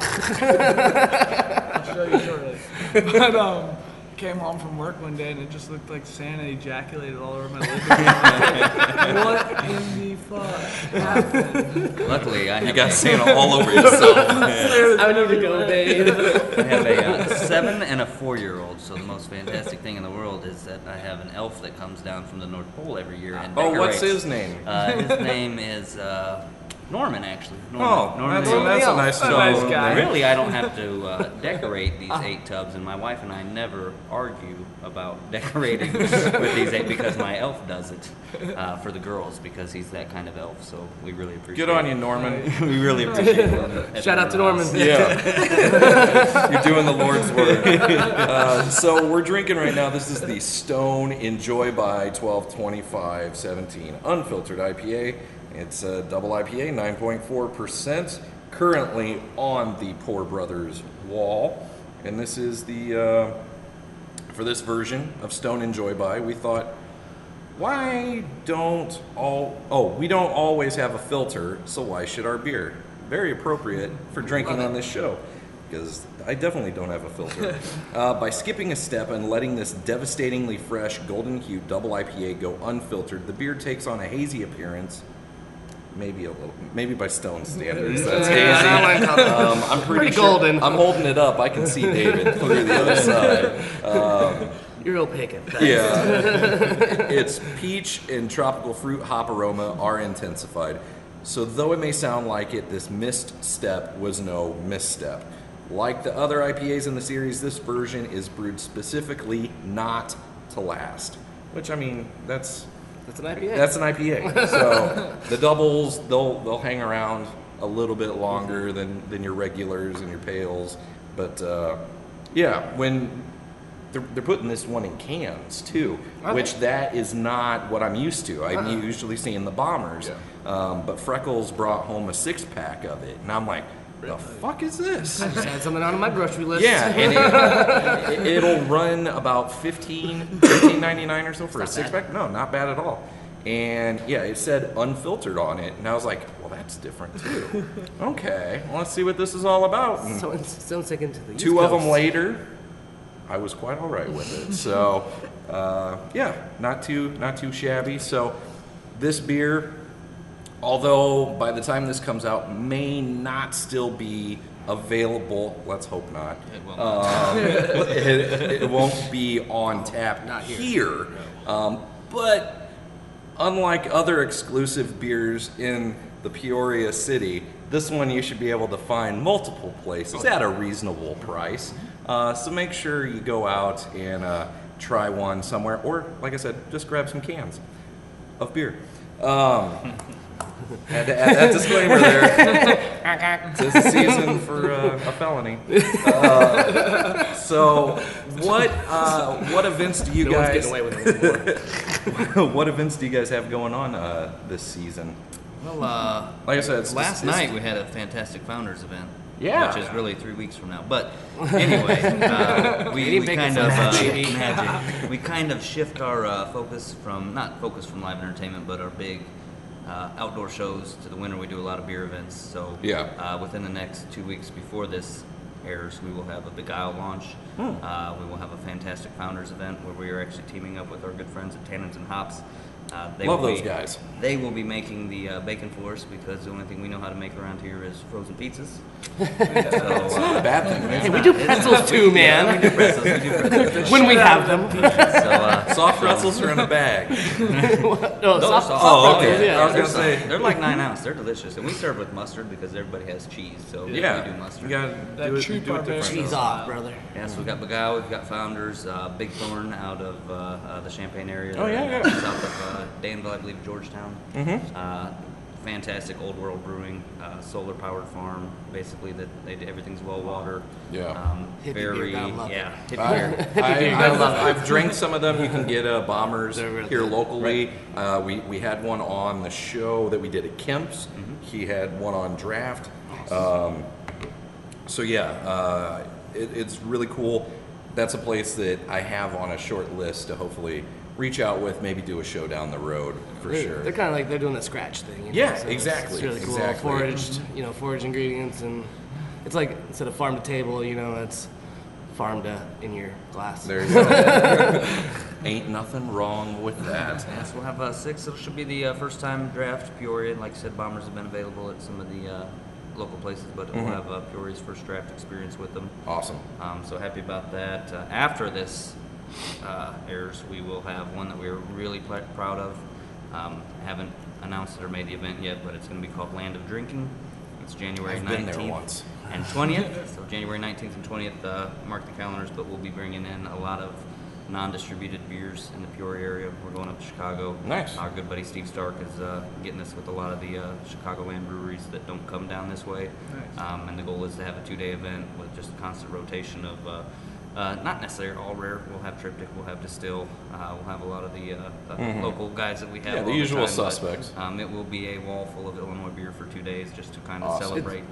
yeah. I'll show you shortly. But came home from work one day and it just looked like Santa ejaculated all over my living room. What in the fuck happened? luckily I have You got Santa all over yourself. I need to go bathe. I have a 7 and a 4-year-old, so the most fantastic thing in the world is that I have an elf that comes down from the North Pole every year and Oh, what's decorates. his name? His name is Norman, actually. Norman. Oh, Norman that's is- a nice That's a nice guy. Really, I don't have to decorate these 8 tubs, and my wife and I never argue about decorating with these 8 because my elf does it for the girls because he's that kind of elf. So we really appreciate. Good on you, Norman. We really appreciate it. Shout out to Norman. Yeah. You're doing the Lord's work. So we're drinking right now. This is the Stone Enjoy by 122517 unfiltered IPA. It's a double IPA, 9.4%, currently on the Poor Brothers wall. And this is the, for this version of Stone Enjoy by, we thought, we don't always have a filter, so why should our beer? Very appropriate for drinking on this show, because I definitely don't have a filter. By skipping a step and letting this devastatingly fresh, golden hued double IPA go unfiltered, the beer takes on a hazy appearance. Maybe by Stone standards, that's hazy. I'm pretty sure, golden. I'm holding it up. I can see David through the other side. You're opaque at best. Yeah, its peach and tropical fruit hop aroma are intensified. So though it may sound like it, this misstep was no misstep. Like the other IPAs in the series, this version is brewed specifically not to last. Which, I mean, that's an IPA. That's an IPA. So the doubles, they'll hang around a little bit longer than your regulars and your pales. But yeah, when they're putting this one in cans too, which that is not what I'm used to. I'm usually seeing the bombers. Yeah. But Freckles brought home a 6-pack of it, and I'm like, the fuck is this? I just had something on my grocery list. Yeah, and it'll run about $15.99 or so for a 6-pack. No, not bad at all. And yeah, it said unfiltered on it, and I was like, well, that's different too. Okay, well, let's see what this is all about. And Someone's taken to the East 2 of them Coast. later, I was quite all right with it. So not too shabby. So this beer, although by the time this comes out, may not still be available. Let's hope not. It will not. It won't be on tap Not here. But unlike other exclusive beers in the Peoria city, this one you should be able to find multiple places at a reasonable price. So make sure you go out and try one somewhere, or like I said, just grab some cans of beer. Had to add that disclaimer there. It's a season for a felony. So, what events do you No one's guys? getting away with it anymore. What events do you guys have going on this season? Well, Like I said, it's last night we had a fantastic founders event. Yeah. Which is really 3 weeks from now. But anyway, we kind of we kind of shift our focus from not focus from live entertainment, but our big outdoor shows to the winter. We do a lot of beer events. So within the next 2 weeks before this airs, we will have a Beguile launch. We will have a fantastic founders event where we are actually teaming up with our good friends at Tannins and Hops. Love those guys. They will be making the bacon for us because the only thing we know how to make around here is frozen pizzas. It's not a bad thing, man. Hey, we do pretzels too, man. Yeah, we do pretzels. We do pretzels. When we have them. So, Soft pretzels are in a bag. No, soft Oh, okay. pretzels, yeah. I was gonna say. they're like 9 ounce. They're delicious, and we serve with mustard because everybody has cheese. So Yeah, we do mustard. you gotta That do it, true do it barbarian different. Cheese off, brother. Yeah, so we've got Beguile, we've got Founders, Big Thorn out of the Champaign area. Oh, yeah, South of Danville, I believe, Georgetown. Fantastic old world brewing, solar powered farm. Basically, that everything's well water. Yeah. Hippie Very, beer, gotta love it. yeah. Hippie beer. I've drank some of them. You can get Bombers They're really here good. locally. We had one on the show that we did at Kemp's. He had one on draft. So yeah, it's really cool. That's a place that I have on a short list to hopefully reach out with, maybe do a show down the road for sure. They're kind of like they're doing the scratch thing. You know? Yeah, So exactly, It's really cool. exactly. Foraged ingredients, and it's like instead of farm to table, it's farm to in your glass. There you go. Ain't nothing wrong with that. Yes, we'll have 6. It should be the first time draft Peoria. Like I said, Bombers have been available at some of the local places, but we'll have Peoria's first draft experience with them. Awesome. So happy about that. After this airs, we will have one that we're really proud of. Haven't announced it or made the event yet, but it's going to be called Land of Drinking. It's January I've 19th been there once. and 20th. So January 19th and 20th, mark the calendars, but we'll be bringing in a lot of non-distributed beers in the Peoria area. We're going up to Chicago. Nice. Our good buddy Steve Stark is getting us with a lot of the Chicagoland breweries that don't come down this way. Nice. And the goal is to have a 2-day event with just a constant rotation of not necessarily all rare. We'll have Triptych, we'll have Distill, we'll have a lot of the local guys that we have. Yeah, the all usual time, but, suspects. it will be a wall full of Illinois beer for 2 days just to kind of Awesome. celebrate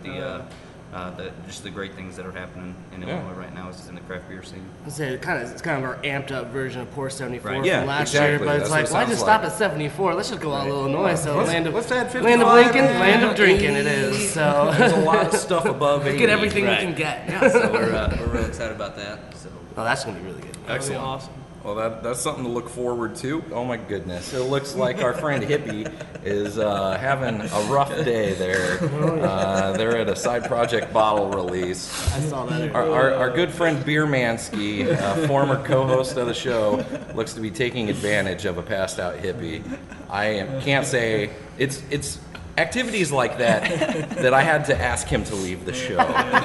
just the great things that are happening in Illinois right now is in the craft beer scene. I'd say it's kind of our amped up version of Pour 74 Right. from Yeah, last year, exactly. but That's it's what like it why sounds just like. stop at 74? Let's just go out Illinois. So Let's land add of 55, Lincoln, land of drinking it is. So There's a lot of stuff above 80. get everything Right. we can get. Yeah. So we're really excited about that. So Oh, that's gonna be really good. That'd be Excellent. awesome. Well, that's something to look forward to. Oh my goodness. It looks like our friend Hippie is having a rough day there. They're at a side project bottle release. I saw that. Earlier. Our good friend Beermansky, former co-host of the show, looks to be taking advantage of a passed out hippie. Can't say it's activities like that I had to ask him to leave the show.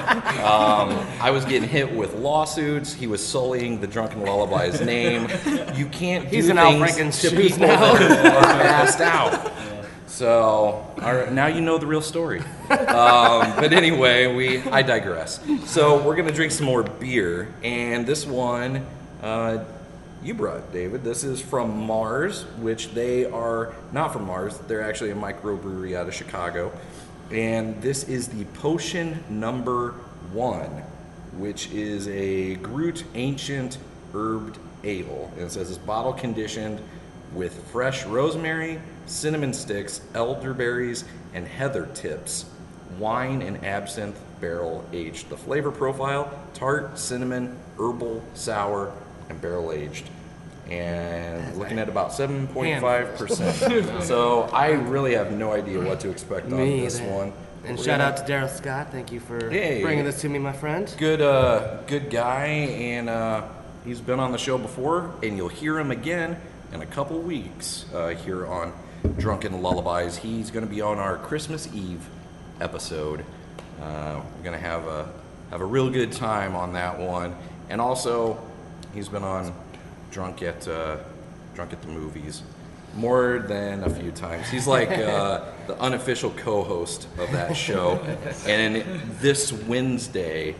I was getting hit with lawsuits. He was sullying the Drunken Lullaby's name. You can't do He's in Al things Franken's to shoes people now. that are passed out. So now you know the real story. But anyway, I digress. So we're gonna drink some more beer, and this one you brought, David. This is from Mars, which they are not from Mars. They're actually a microbrewery out of Chicago, and this is the Potion Number 1, which is a Groot Ancient Herbed Ale. And it says it's bottle conditioned with fresh rosemary, cinnamon sticks, elderberries, and heather tips. Wine and absinthe barrel aged. The flavor profile: tart, cinnamon, herbal, sour, and barrel aged. and looking at about 7.5%. So I really have no idea what to expect on this one. And shout out to Daryl Scott. Thank you for bringing this to me, my friend. Good guy, and he's been on the show before, and you'll hear him again in a couple weeks here on Drunken Lullabies. He's going to be on our Christmas Eve episode. We're going to have a real good time on that one, and also he's been on Drunk at the Movies more than a few times. He's like the unofficial co-host of that show. And this Wednesday,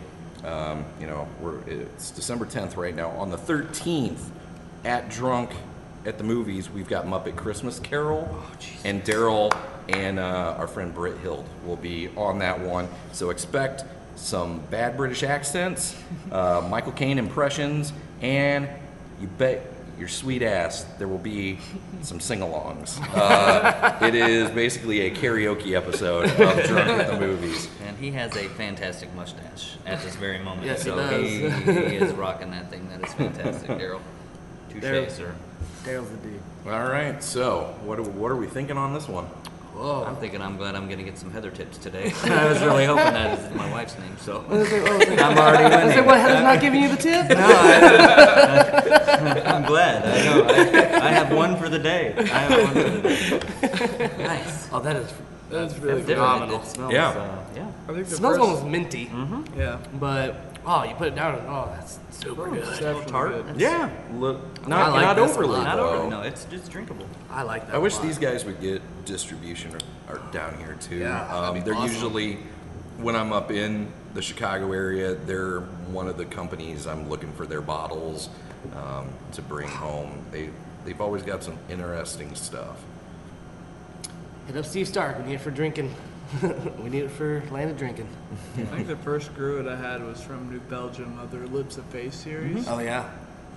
it's December 10th right now. On the 13th, at Drunk at the Movies, we've got Muppet Christmas Carol, and Daryl and our friend Britt Hild will be on that one. So expect some bad British accents, Michael Caine impressions, and you bet your sweet ass there will be some sing-alongs. It is basically a karaoke episode of Drunk at the Movies. And he has a fantastic mustache at this very moment. Yes, he so does. he is rocking that thing. That is fantastic, Daryl. Touche, sir. Daryl's the dude. All right, so what are we thinking on this one? Whoa. I'm thinking I'm glad I'm going to get some Heather tips today. I was really hoping that is my wife's name, so I'm already winning. I said, what, Heather's not giving you the tip? No, I'm glad. I know. I have one for the day. Nice. Oh, that's really It's different. phenomenal. It smells, Yeah. yeah. I think It the smells first, almost minty, yeah, but you put it down and that's super good. definitely tart. good. Yeah, I not like this a overly lot. Not though. over. No, it's drinkable. I like that. I wish a lot. these guys would get distribution or down here too. Yeah, that'd be They're awesome. usually, when I'm up in the Chicago area, they're one of the companies I'm looking for their bottles to bring home. They've always got some interesting stuff. Hit up Steve Stark. We need it for drinking. We need it for land of drinking. I think the first Gruit I had was from New Belgium of their Lips of Faith series. Oh yeah.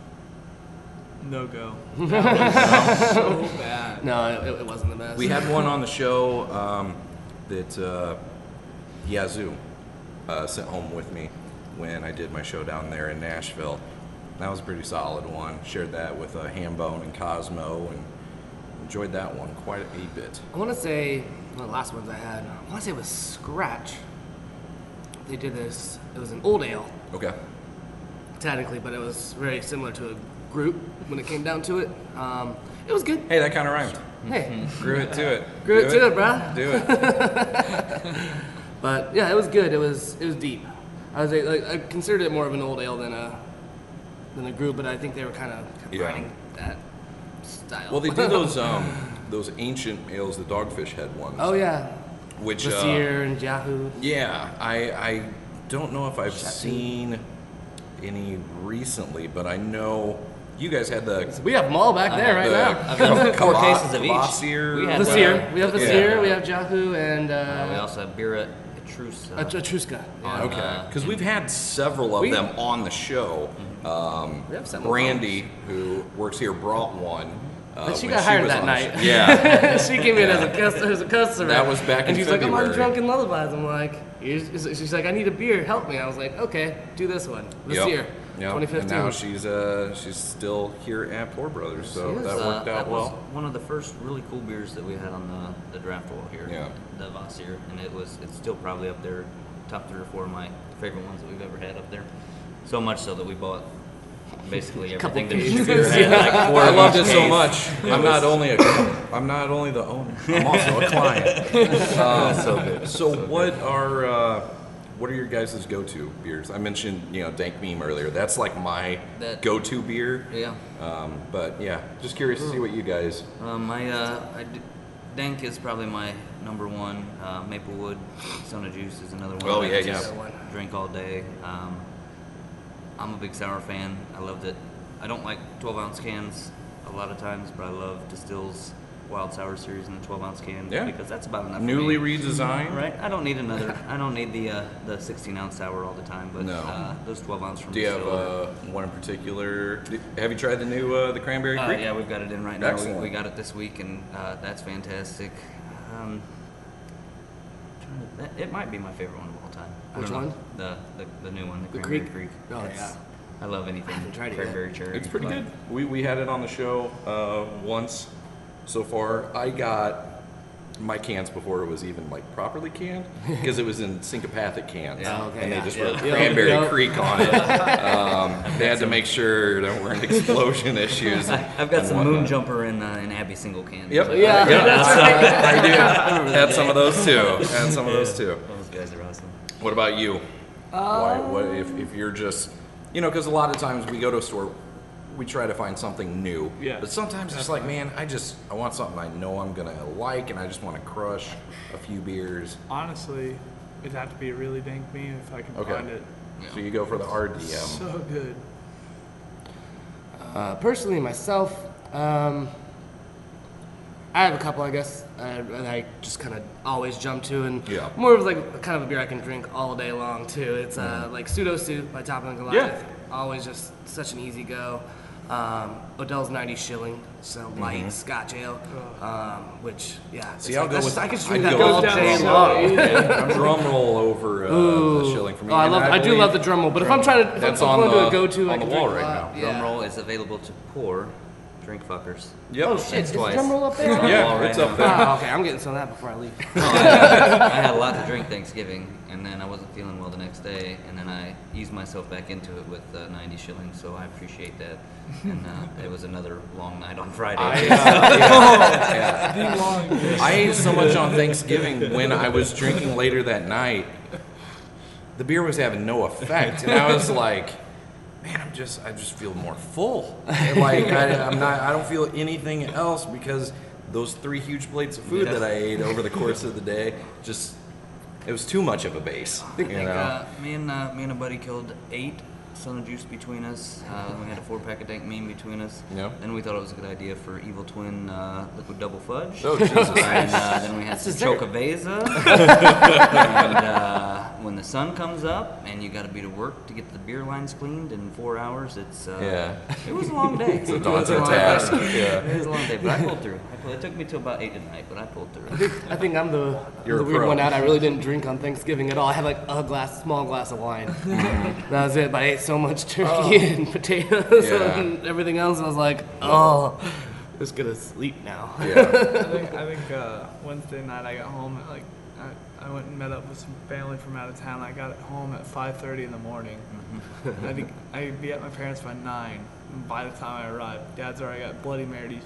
No go. That was so bad. No, it wasn't the best. We had one on the show that Yazoo sent home with me when I did my show down there in Nashville. That was a pretty solid one. Shared that with Hambone and Cosmo, and enjoyed that one quite a bit. I want to say one of the last ones I had. I want to say it was Scratch. They did this. It was an old ale, Okay. technically, but it was very similar to a Groot when it came down to it. It was good. Hey, that kind of rhymed. Hey, Grew it to it. Grew it to it, bruh. Do it. But yeah, it was good. It was deep. I considered it more of an old ale than a Groot, but I think they were kind of combining that style. Well, they do those ancient ales, the Dogfish Head ones. Oh yeah, Which Vasir and Yahoo. yeah, I don't know if I've seen any recently, but I know you guys had the We have them all back there right now. I've got 4 cases of each. Kvasir. We had Vasir. We have Vasir. Yeah. We have Yahoo and we also have Bira Etrusa. Etruska. Yeah. Okay, because we've had several of them on the show. We have several. Brandy, who works here, brought one. But she when got hired was that on the night. show. Yeah, She came in as a customer. That was back in And she's like, I'm on February. Drunken Lullabies. I'm like, she's like, I need a beer. Help me. I was like, okay, do this one. This year, Yep. 2015. And now she's still here at Poor Brothers, so She is. that worked that out was well. one of the first really cool beers that we had on the draft wall here. Yeah. The Vasir, and it's still probably up there, top 3 or 4 of my favorite ones that we've ever had up there. So much so that we bought basically everything that cases. beer had. Like 4 I of loved each it so case. much. I'm not only the owner. I'm also a client. So good. So what are your guys' go-to beers? I mentioned Dank Meme earlier. That's like my go-to beer. Yeah. But yeah, just curious to see what you guys. Dank is probably my number 1. Maplewood Sona Juice is another one. Oh, I yeah, just yeah. Drink all day. I'm a big sour fan. I love that. I don't like 12-ounce cans a lot of times, but I love Distill's Wild Sour series in the 12-ounce can because that's about enough. Newly for me. redesigned. Right. I don't need another. I don't need the 16-ounce sour all the time, but No. those 12-ounce from Do you Distill. have one in particular? Have you tried the new the Cranberry Creek? Yeah, we've got it in right now. Excellent. We got it this week, and that's fantastic. It might be my favorite one of all time. I Which don't know. one? The new one, the The Cranberry Creek? Creek. Oh, It's yeah. I love anything tried it cranberry cherry. It's pretty good. We had it on the show once so far. I got my cans before it was even like properly canned because it was in syncopathic cans, and they just wrote Cranberry Creek on it. They had to make sure there weren't explosion issues. I've got some Moon Jumper in Abby single can. Yep. So I do. Had some of those too. those guys are awesome. What about you? What if you're just, because a lot of times we go to a store, we try to find something new. Yeah. But sometimes it's like, man, I want something I know I'm gonna like, and I just want to crush a few beers. Honestly, it'd have to be a really dank bean if I can find it. So you go for the RDM. So good. Personally, myself, I have a couple, I guess, that I just kind of always jump to, and more of like kind of a beer I can drink all day long too. It's like Pseudo Soup by Top and Goliath. Always just such an easy go. Odell's 90 Shilling, so light Scotch ale, which See, I'll go with. I could I'd drink that go all with day drum long. A drum roll over the Shilling for me. Oh, I do love the drum roll, but if I'm trying to, That's I'm on going to the a go-to, I on the can wall drink a right lot. now. Drum roll is available to pour. Drink fuckers. Yep. Oh shit, is the twice. drum roll up there? Yeah, it's up there. Oh, okay, I'm getting some of that before I leave. I had a lot to drink Thanksgiving, and then I wasn't feeling well the next day, and then I eased myself back into it with 90 shillings, so I appreciate that. And it was another long night on Friday. I ate so much on Thanksgiving when I was drinking later that night. The beer was having no effect, and I was like, man, I just feel more full. Like I don't feel anything else because those 3 huge plates of food that I ate over the course of the day, it was too much of a base. I think me and a buddy killed 8 Son of Juice between us. We had a 4-pack of Dank Mean between us. Yeah. Then we thought it was a good idea for Evil Twin Liquid Double Fudge. Oh, Jesus. And then we had some Chocoveza. And when the sun comes up and you got to be to work to get the beer lines cleaned in 4 hours, it was a long day. It's a daunting task. It was a long day, but I pulled through. It took me till about 8 at night, but I pulled through. I think I'm the You're a weird pro. one out. I really didn't drink on Thanksgiving at all. I had like a small glass of wine. That was it. But I ate so much turkey and potatoes and everything else. And I was like, I'm just gonna sleep now. I think Wednesday night I got home at I went and met up with some family from out of town. I got home at 5:30 in the morning. I think I'd be at my parents by 9. And by the time I arrived, Dad's already got Bloody Mary.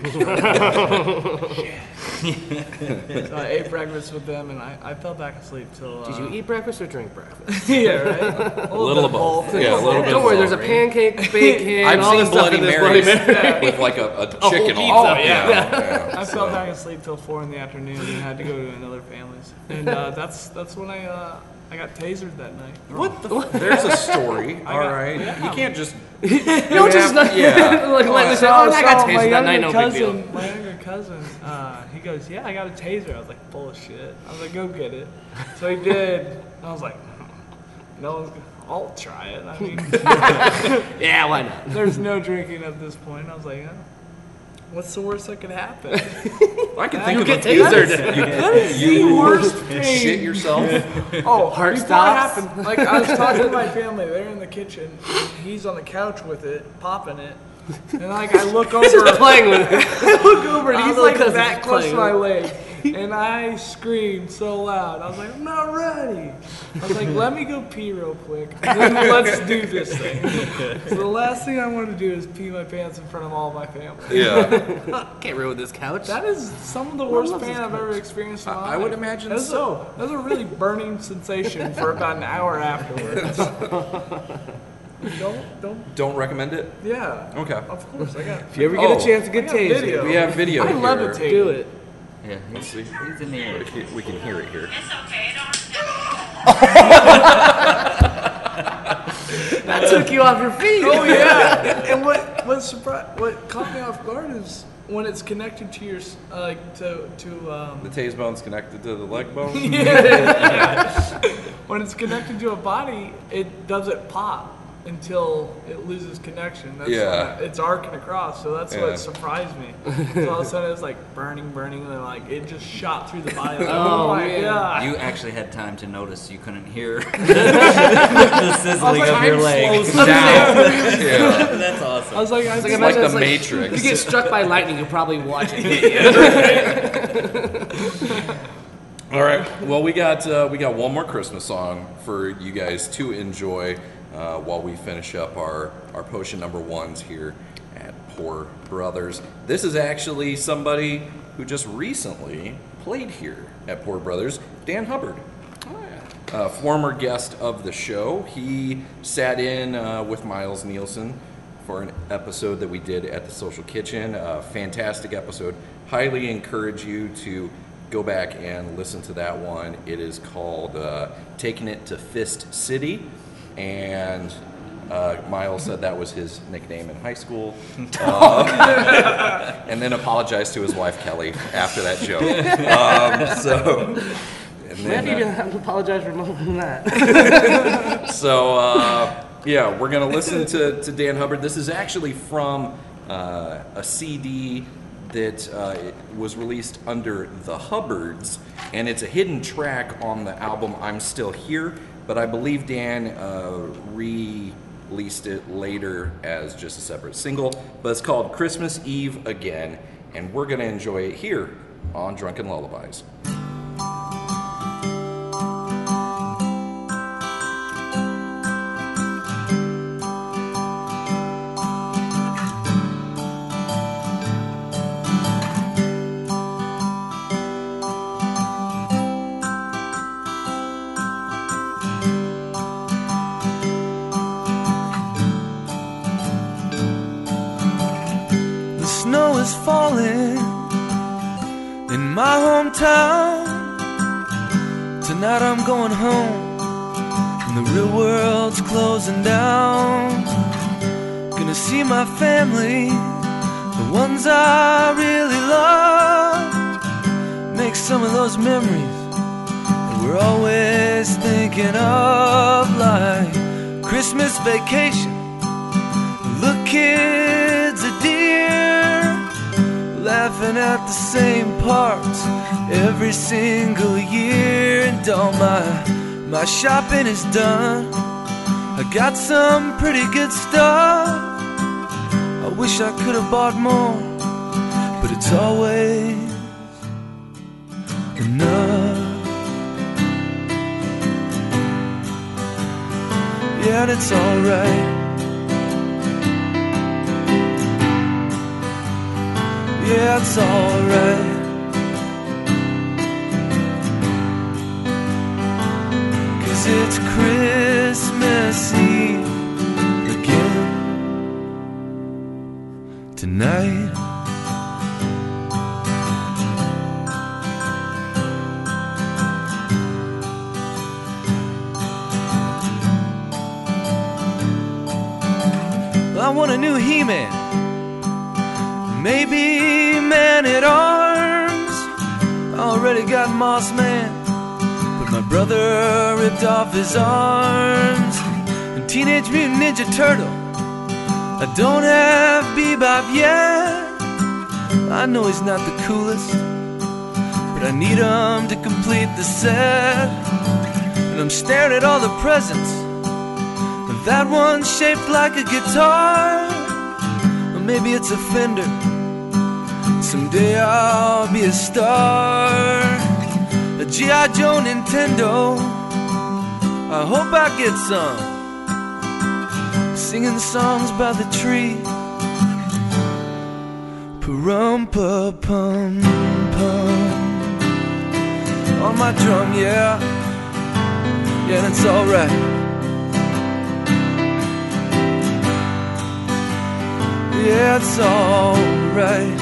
So I ate breakfast with them, and I fell back asleep till. Did you eat breakfast or drink breakfast? Yeah, right. A little of both. Yeah, a little bit. Don't worry, there's a pancake, bacon, I've all seen this stuff Bloody in this Marys Bloody Mary. with like a chicken pizza. on it. Oh, yeah. I fell back asleep till 4 in the afternoon and had to go to another family's. And that's when I got tasered that night. What the? There's a story. All right. yeah. You can't just. Don't just like lightly say, So I got my tasted that night, younger no big deal. My younger cousin, he goes, yeah, I got a taser. I was like, bullshit. I was like, go get it. So he did. And I was like, no one's gonna, I'll try it. I mean, Yeah, why not? there's no drinking at this point. I was like, what's the worst that could happen? I can think of get a tasered. That is the worst pain. shit yourself. Oh, Heart before stops. it happened, like I was talking to my family, they're in the kitchen, and he's on the couch with it, popping it, and like I look over, Just playing with it. I look over, and Our he's little like cousin's that close to my playing leg, and I screamed so loud. I was like, I'm not ready. I was like, let me go pee real quick, and then let's do this thing. So the last thing I want to do is pee my pants in front of all my family. Yeah. Can't ruin this couch. That is some of the worst pain I've ever experienced in my life. I would imagine That was so. That was a really burning sensation for about an hour afterwards. Don't recommend it. Yeah. Okay. Of course, I got. If you ever get a chance to get I got tased, video. We have video I here. levitate. do it. Yeah, Let's see. he's in the air. We can hear it here. That took you off your feet. Oh yeah. And what caught me off guard is when it's connected to your The tase bone's connected to the leg bone. when it's connected to a body, it doesn't pop. until it loses connection. That's Yeah. when it's arcing across, so that's Yeah. what surprised me. So all of a sudden it's like burning, and then like it just shot through the body. Like, Oh, my man. god! You actually had time to notice you couldn't hear the sizzling of your leg. Yeah. That's awesome. I was like, It's like imagine the it's like- Matrix. If you get struck by lightning, you'll probably watch it hit you. All right. Well, we got one more Christmas song for you guys to enjoy while we finish up our potion number ones here at Poor Brothers. This is actually somebody who just recently played here at Poor Brothers, Dan Hubbard. Former guest of the show. He sat in with Miles Nielsen for an episode that we did at the Social Kitchen. Fantastic episode. Highly encourage you to go back and listen to that one. It is called Taking It to Fist City. And Miles said that was his nickname in high school. And then apologized to his wife, Kelly, after that joke. Maybe you didn't have to apologize for more than that. Yeah, we're going to listen to Dan Hubbard. This is actually from a CD that was released under the Hubbards, and it's a hidden track on the album I'm Still Here, but I believe Dan released it later as just a separate single, but it's called Christmas Eve Again, and we're going to enjoy it here on Drunken Lullabies. Snow is falling in my hometown. Tonight I'm going home and the real world's closing down. Gonna see my family, the ones I really love. Make some of those memories that we're always thinking of, like Christmas vacation. Look, kids are dear, laughing at the same parts every single year. And all my shopping is done. I got some pretty good stuff. I wish I could have bought more, but it's always enough. Yeah, and it's alright. Yeah, it's alright. 'Cause it's Christmas Eve again tonight. I want a new He-Man, maybe Man-at-Arms. I already got Moss Man, but my brother ripped off his arms. And Teenage Mutant Ninja Turtle, I don't have Bebop yet. I know he's not the coolest, but I need him to complete the set. And I'm staring at all the presents. That one's shaped like a guitar, or maybe it's a Fender. Someday I'll be a star. A G.I. Joe Nintendo, I hope I get some. Singing songs by the tree. Pum-pa-pum-pum on my drum, yeah. Yeah, that's alright. Yeah, it's alright.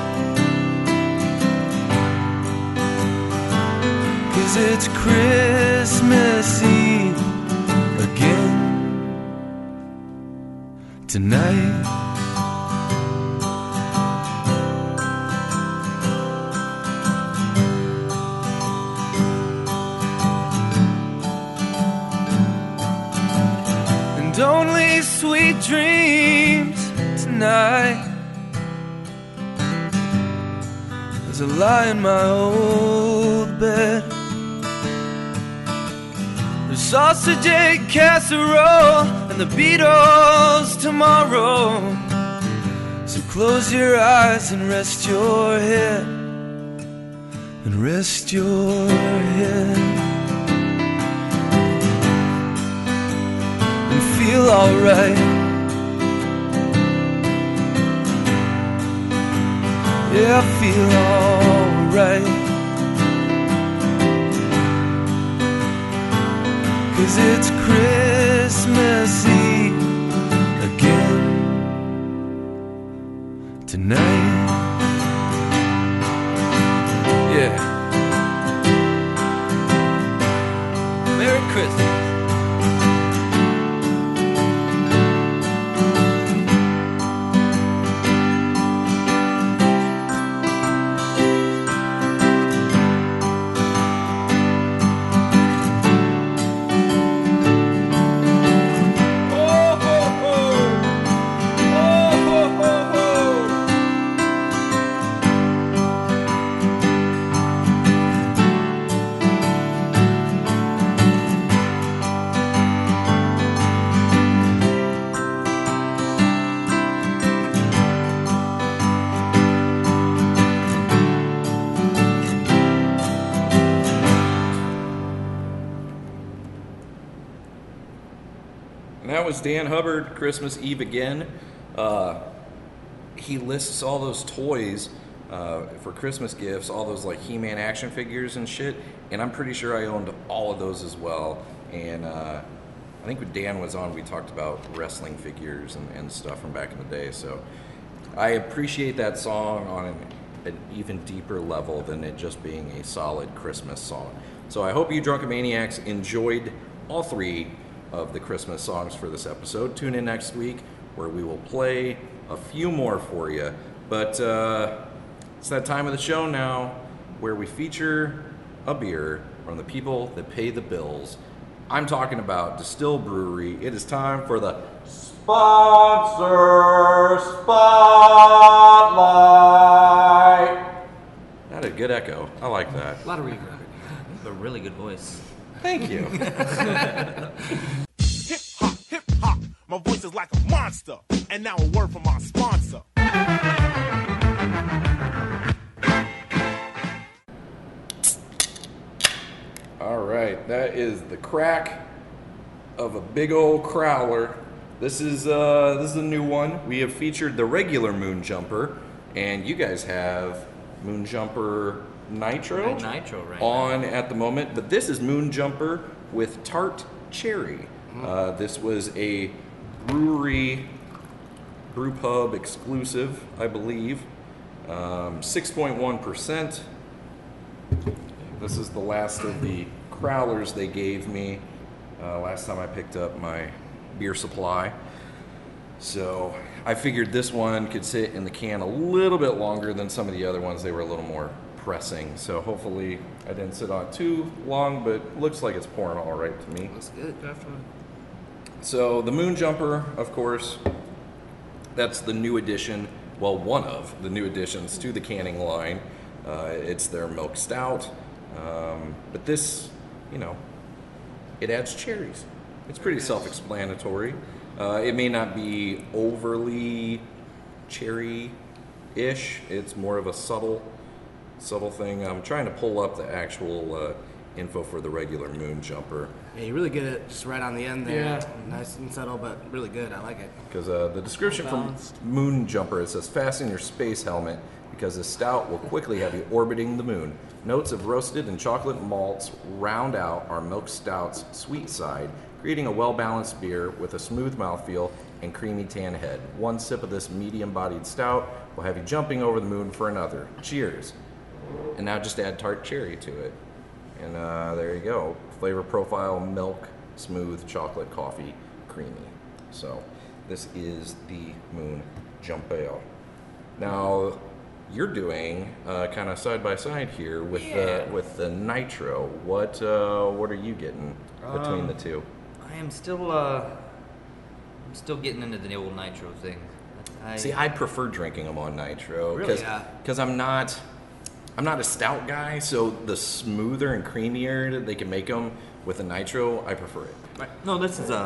'Cause it's Christmas Eve again tonight. And only many sweet dreams tonight as I lie in my old bed. There's sausage, egg, casserole, and the Beatles tomorrow. So close your eyes and rest your head, and rest your head, and feel alright. Yeah, I feel alright, 'cause it's Christmas Eve again tonight. Yeah. Merry Christmas. And that was Dan Hubbard, Christmas Eve again. He lists all those toys for Christmas gifts, all those like He-Man action figures and shit, and I'm pretty sure I owned all of those as well. And I think when Dan was on, we talked about wrestling figures and stuff from back in the day, so I appreciate that song on an even deeper level than it just being a solid Christmas song. So I hope you Drunken Maniacs enjoyed all three of the Christmas songs for this episode. Tune in next week where we will play a few more for you. But it's that time of the show now where we feature a beer from the people that pay the bills. I'm talking about Distill Brewery. It is time for the Sponsor Spotlight. That had a good echo. I like that. A lot of reverb. You have a really good voice. Thank you. Hip hop, my voice is like a monster. And now a word from our sponsor. All right, that is the crack of a big old crowler. This is a new one. We have featured the regular Moon Jumper, and you guys have Moon Jumper Nitro, Nitro on at the moment, but this is Moon Jumper with Tart Cherry. This was a brewery brew pub exclusive, I believe. 6.1%. This is the last of the crowlers they gave me last time I picked up my beer supply. So I figured this one could sit in the can a little bit longer than some of the other ones. They were a little more pressing. So hopefully I didn't sit on it too long, but looks like it's pouring all right to me. That's good. Definitely. So the Moon Jumper, of course, that's the new addition. Well, one of the new additions to the canning line. It's their milk stout. But this, it adds cherries. It's pretty self-explanatory. It may not be overly cherry-ish. It's more of a subtle thing. I'm trying to pull up the actual info for the regular Moon Jumper. Yeah, you really get it just right on the end there. Yeah. Nice and subtle, but really good. I like it. Because the description from Moon Jumper, it says, fasten your space helmet because the stout will quickly have you orbiting the moon. Notes of roasted and chocolate malts round out our milk stout's sweet side, creating a well-balanced beer with a smooth mouthfeel and creamy tan head. One sip of this medium-bodied stout will have you jumping over the moon for another. Cheers. And now just add tart cherry to it. And there you go. Flavor profile, milk, smooth, chocolate, coffee, creamy. So this is the Moon Jump Ale. Now you're doing kind of side by side here with the Nitro. What are you getting between the two? I am still still getting into the old nitro thing. See, I prefer drinking them on nitro Really? because I'm not a stout guy. So the smoother and creamier they can make them with a nitro, I prefer it. Right. No, this is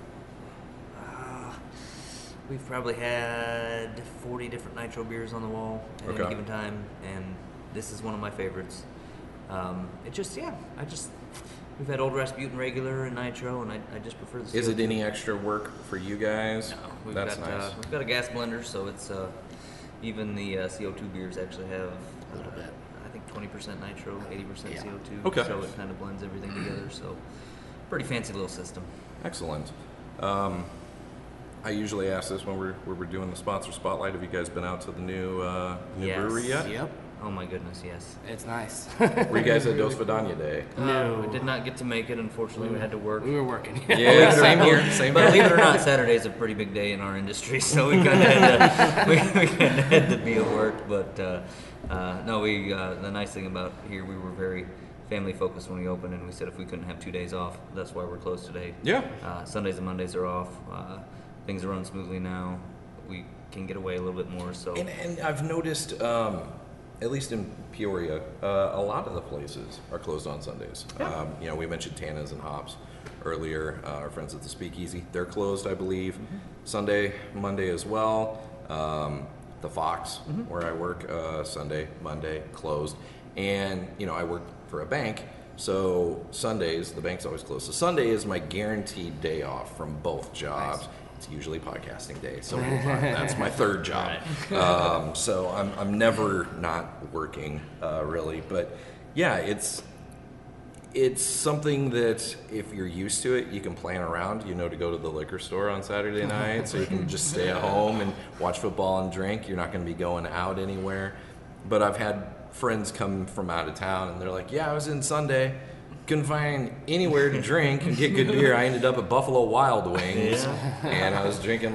we've probably had 40 different nitro beers on the wall at any given time, and this is one of my favorites. We've had Old Rasputin regular and nitro, and I just prefer the CO2. Is it any extra work for you guys? No, That's nice. We've got a gas blender, so it's even the CO2 beers actually have A little bit. I think 20% nitro, 80% Yeah. CO2. Okay. So it kind of blends everything together. So pretty fancy little system. Excellent. I usually ask this when we're doing the sponsor spotlight. Have you guys been out to the new Yes. brewery yet? Yep. Oh my goodness, yes. It's nice. Were you guys at Dos Vidania Day? No. We did not get to make it. Unfortunately, we had to work. We were working. Yeah, same here. Same But here. believe it or not, Saturday's a pretty big day in our industry, so we kind of had to be at work. But no, the nice thing about here, we were very family focused when we opened, and we said if we couldn't have 2 days off, that's why we're closed today. Yeah. Sundays and Mondays are off. Things are running smoothly now. We can get away a little bit more. So And I've noticed, at least in Peoria, a lot of the places are closed on Sundays. We mentioned Tana's and Hops earlier. Our friends at the Speakeasy, they're closed, I believe. Sunday, Monday as well. The Fox, where I work, Sunday, Monday, closed. And, I work for a bank, so Sundays, the bank's always closed. So Sunday is my guaranteed day off from both jobs. Nice. It's usually podcasting day, so that's my third job. So I'm never not working, really. But yeah, it's something that if you're used to it, you can plan around. To go to the liquor store on Saturday night, so you can just stay at home and watch football and drink. You're not going to be going out anywhere. But I've had friends come from out of town, and they're like, "Yeah, I was in Sunday. Couldn't find anywhere to drink and get good beer. I ended up at Buffalo Wild Wings, and I was drinking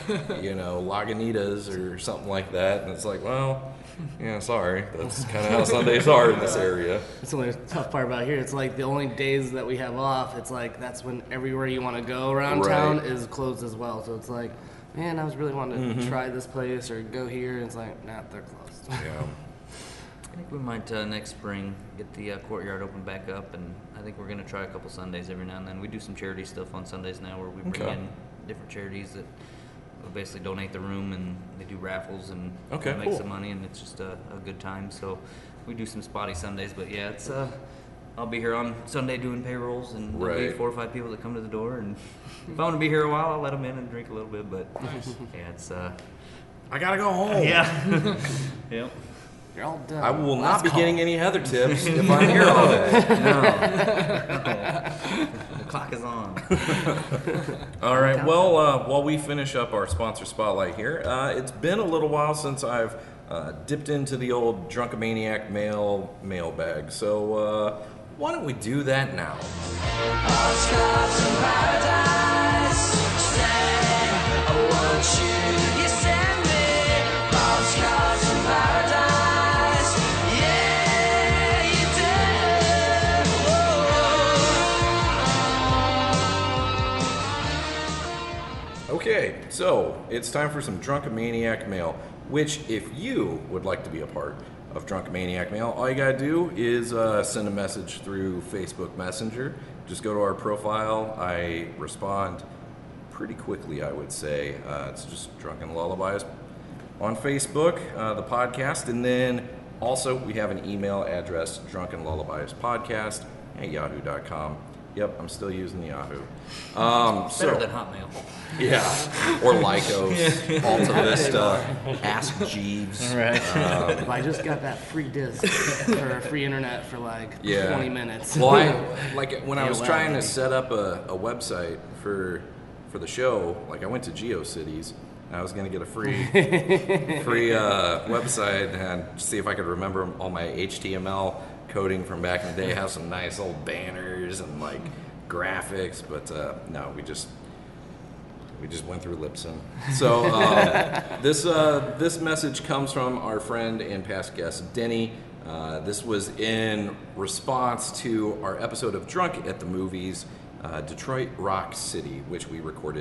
Lagunitas or something like that. And it's like, well, sorry. That's kind of how Sundays are in this area. That's the only tough part about here. It's like the only days that we have off, it's like that's when everywhere you want to go around town is closed as well. So it's like, man, I was really wanting to try this place or go here. And it's like, nah, they're closed. Yeah. I think we might next spring get the courtyard open back up, and I think we're going to try a couple Sundays every now and then. We do some charity stuff on Sundays now where we bring in different charities that will basically donate the room, and they do raffles and make some money, and it's just a good time. So we do some spotty Sundays, but yeah, it's I'll be here on Sunday doing payrolls, and there'll be 4 or 5 people that come to the door, and if I want to be here a while, I'll let them in and drink a little bit, but yeah, it's I gotta go home. Yeah. Yep. You're all done. I will not be getting any Heather tips if I'm here all day. No. The clock is on. All right. Well, while we finish up our sponsor spotlight here, it's been a little while since I've dipped into the old Drunkamaniac mailbag. So why don't we do that now? Okay, so it's time for some Drunkamaniac mail, which if you would like to be a part of Drunkamaniac mail, all you gotta do is send a message through Facebook Messenger. Just go to our profile. I respond pretty quickly, I would say. It's just Drunken Lullabies on Facebook, the podcast, and then also we have an email address, drunkenlullabiespodcast@yahoo.com. Yep, I'm still using Yahoo. Better than Hotmail. Yeah, or Lycos, Alta Vista, Ask Jeeves. Right. I just got that free disc for free internet for 20 minutes. Well, when I was trying to set up a website for the show, I went to GeoCities. I was going to get a free website and see if I could remember all my HTML coding from back in the day, have some nice old banners and graphics, but no, we just went through Libsyn. So this message comes from our friend and past guest Denny. This was in response to our episode of Drunk at the Movies, Detroit Rock City, which we recorded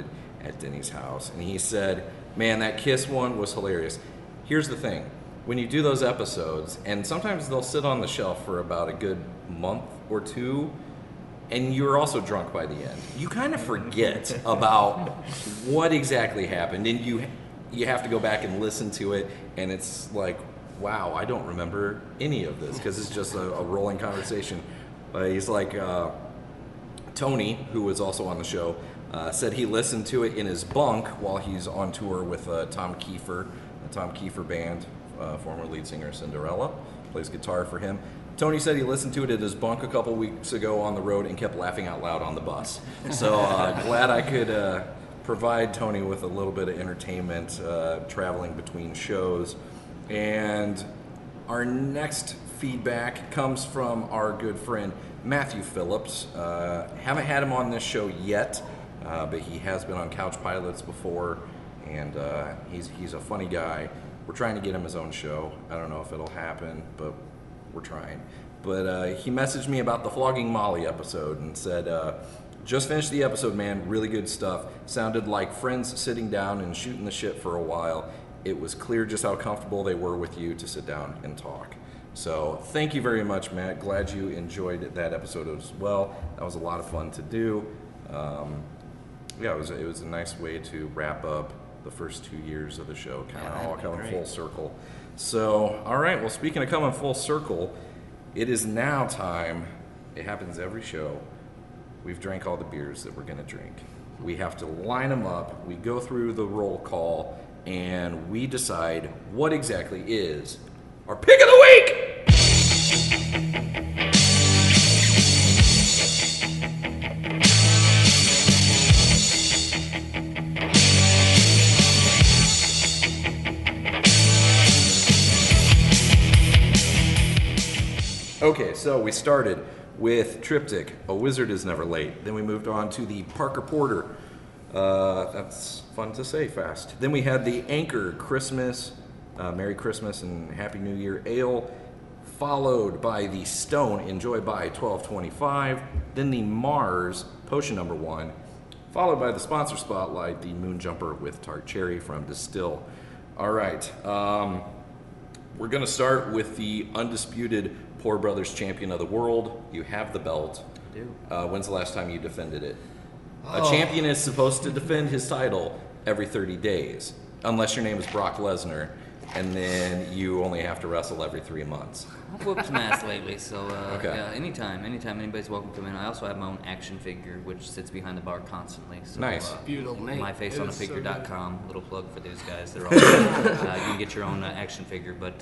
at Denny's house, and he said, man, that Kiss one was hilarious. Here's the thing. When you do those episodes, and sometimes they'll sit on the shelf for about a good month or two, and you're also drunk by the end, you kind of forget about what exactly happened, and you have to go back and listen to it, and it's like, wow, I don't remember any of this, because it's just a rolling conversation. He's like, Tony, who was also on the show, said he listened to it in his bunk while he's on tour with Tom Kiefer, the Tom Kiefer Band, former lead singer of Cinderella, plays guitar for him. Tony said he listened to it at his bunk a couple weeks ago on the road and kept laughing out loud on the bus. So glad I could provide Tony with a little bit of entertainment traveling between shows. And our next feedback comes from our good friend Matthew Phillips. Haven't had him on this show yet, but he has been on Couch Pilots before, and he's a funny guy. We're trying to get him his own show. I don't know if it'll happen, but we're trying. But he messaged me about the Flogging Molly episode and said, just finished the episode, man. Really good stuff. Sounded like friends sitting down and shooting the shit for a while. It was clear just how comfortable they were with you to sit down and talk. So thank you very much, Matt. Glad you enjoyed that episode as well. That was a lot of fun to do. Yeah, it was a nice way to wrap up the first 2 years of the show, kind of all coming full circle. So, all right, well, speaking of coming full circle, it is now time. It happens every show. We've drank all the beers that we're going to drink. We have to line them up. We go through the roll call, and we decide what exactly is our pick of the week. Okay, so we started with Triptych, A Wizard Is Never Late. Then we moved on to the Parker Porter. That's fun to say fast. Then we had the Anchor Christmas, Merry Christmas and Happy New Year Ale, followed by the Stone Enjoy by 1225. Then the Mars Potion No. 1, followed by the sponsor spotlight, the Moon Jumper with Tart Cherry from Distill. All right, we're going to start with the undisputed Poor Brothers champion of the world. You have the belt. I do. When's the last time you defended it? A champion is supposed to defend his title every 30 days, unless your name is Brock Lesnar, and then you only have to wrestle every 3 months. I've whooped some ass lately, so Okay. yeah, anytime anybody's welcome to come in. I also have my own action figure, which sits behind the bar constantly. So, Nice. Beautiful, mate. MyFaceOnAFigure.com. Little plug for those guys. They're all you can get your own action figure, but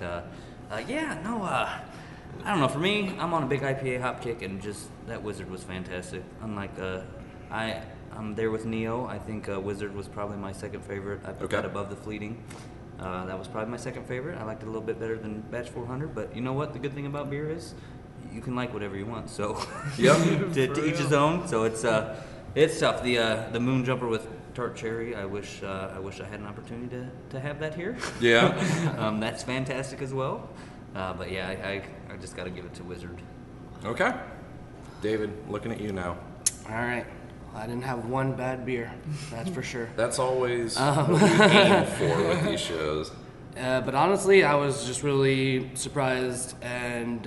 I don't know. For me, I'm on a big IPA hop kick, and just that Wizard was fantastic. Unlike I'm there with Neo. I think Wizard was probably my second favorite. I put that above the Fleeting. That was probably my second favorite. I liked it a little bit better than Batch 400, but you know what? The good thing about beer is you can like whatever you want. So to each his own. So it's tough. The Moon Jumper with Tart Cherry. I wish I had an opportunity to have that here. Yeah. That's fantastic as well. But yeah, I just got to give it to Wizard. Okay. David, looking at you now. All right. I didn't have one bad beer, that's for sure. That's always what we aim for with these shows. But honestly, I was just really surprised and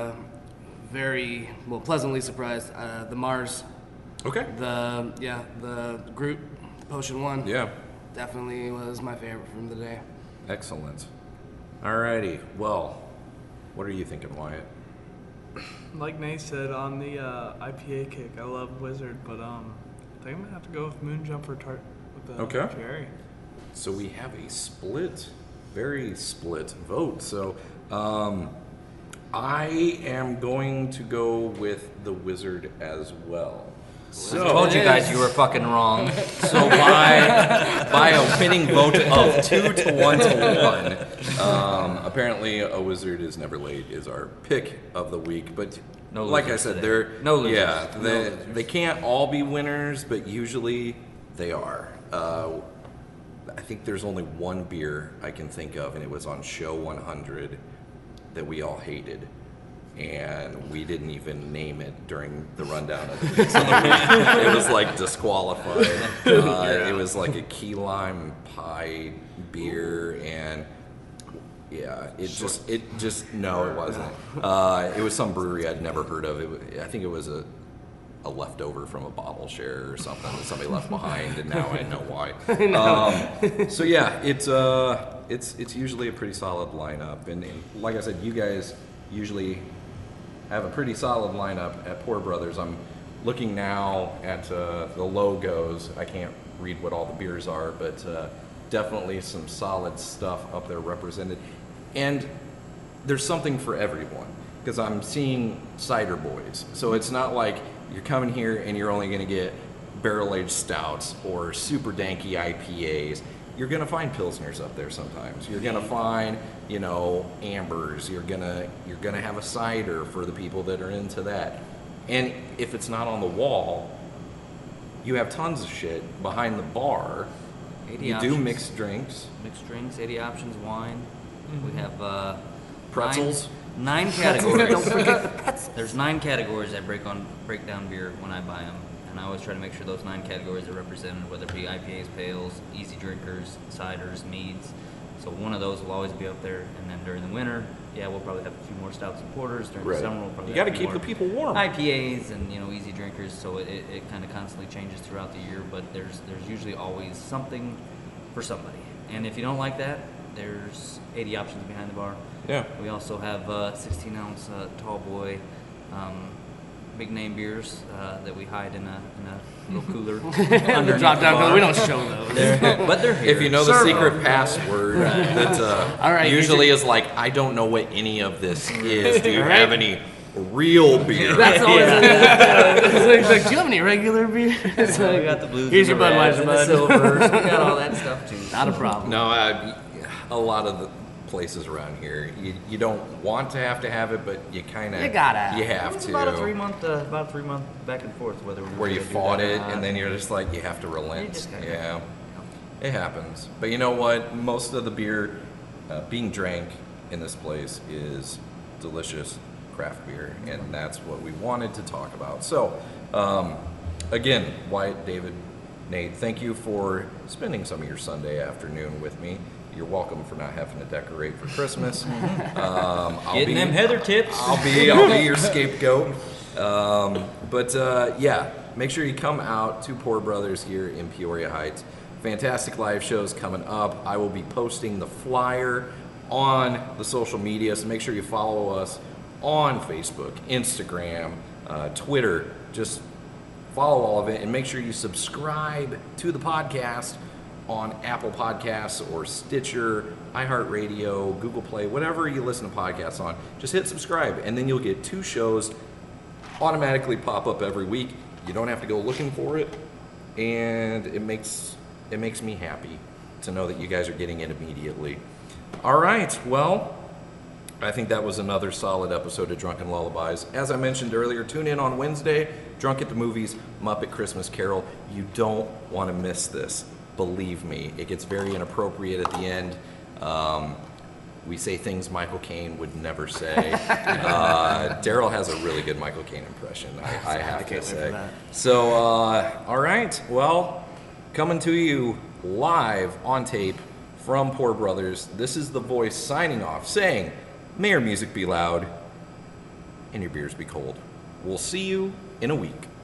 pleasantly surprised. The Mars. Okay. The Groot Potion 1. Yeah. Definitely was my favorite from the day. Excellent. Alrighty. Well, what are you thinking, Wyatt? Like Nate said, on the IPA kick, I love Wizard, but I think I'm gonna have to go with Moon Jumper Tart with the cherry. So we have a very split vote. So I am going to go with the Wizard as well. So, I told you guys you were fucking wrong. So by a winning vote of 2-1 to 1, apparently A Wizard Is Never Late is our pick of the week. But no like I said, they can't all be winners, but usually they are. I think there's only one beer I can think of, and it was on show 100 that we all hated. and we didn't even name it during the rundown of the beers on the week. It was like disqualified. It was like a key lime pie beer, and it wasn't. It was some brewery I'd never heard of. I think it was a leftover from a bottle share or something that somebody left behind, and now I know why. So yeah, it's usually a pretty solid lineup, and like I said, you guys usually have a pretty solid lineup at Poor Brothers. I'm looking now at the logos. I can't read what all the beers are, but definitely some solid stuff up there represented. And there's something for everyone, because I'm seeing cider boys. So it's not like you're coming here and you're only going to get barrel-aged stouts or super danky IPAs. You're going to find Pilsners up there sometimes. You're going to find, ambers. You're going to have a cider for the people that are into that. And if it's not on the wall, you have tons of shit behind the bar. 80 you options. do mixed drinks. 80 options, wine. We have Pretzels. 9 categories. Don't forget the pretzels. There's 9 categories I break down beer when I buy them, and I always try to make sure those 9 categories are represented, whether it be IPAs, pales, easy drinkers, ciders, meads. So one of those will always be up there, and then during the winter, we'll probably have a few more stouts and porters. During the summer, we'll probably You got to have keep more the people warm. IPAs and easy drinkers. So it kind of constantly changes throughout the year, but there's usually always something for somebody. And if you don't like that, there's 80 options behind the bar. Yeah. We also have 16-ounce tall boy, big name beers that we hide in a little cooler underneath Drop the down. bar. We don't show those. But they're here. If you know the Serve secret them. password that All right, usually is like, I don't know what any of this is. Do you have any real beer? That's always it's like, do you have any regular beer? It's we like, got the blues, here's and your the reds, Budweiser, and the bud. silvers. We got all that stuff too. Not a problem. No, a lot of the places around here, you don't want to have it, but you kind of You gotta. You have It's to. about a 3 month, back and forth whether we Where you do fought that or it, not. and then you're just like, you have to You relent. just gotta- Yeah, it happens. But you know what? Most of the beer being drank in this place is delicious craft beer, and that's what we wanted to talk about. So, again, Wyatt, David, Nate, thank you for spending some of your Sunday afternoon with me. You're welcome for not having to decorate for Christmas. Getting them heather tips. I'll be your scapegoat. Make sure you come out to Poor Brothers here in Peoria Heights. Fantastic live shows coming up. I will be posting the flyer on the social media, so make sure you follow us on Facebook, Instagram, Twitter. Just follow all of it, and make sure you subscribe to the podcast on Apple Podcasts or Stitcher, iHeartRadio, Google Play, whatever you listen to podcasts on. Just hit subscribe, and then you'll get 2 shows automatically pop up every week. You don't have to go looking for it, and it makes me happy to know that you guys are getting it immediately. All right, well, I think that was another solid episode of Drunken Lullabies. As I mentioned earlier, tune in on Wednesday, Drunk at the Movies, Muppet Christmas Carol. You don't want to miss this. Believe me, it gets very inappropriate at the end. We say things Michael Caine would never say. Daryl has a really good Michael Caine impression, I have to say. So, all right, well, coming to you live on tape from Poor Brothers, this is the voice signing off, saying, may your music be loud and your beers be cold. We'll see you in a week.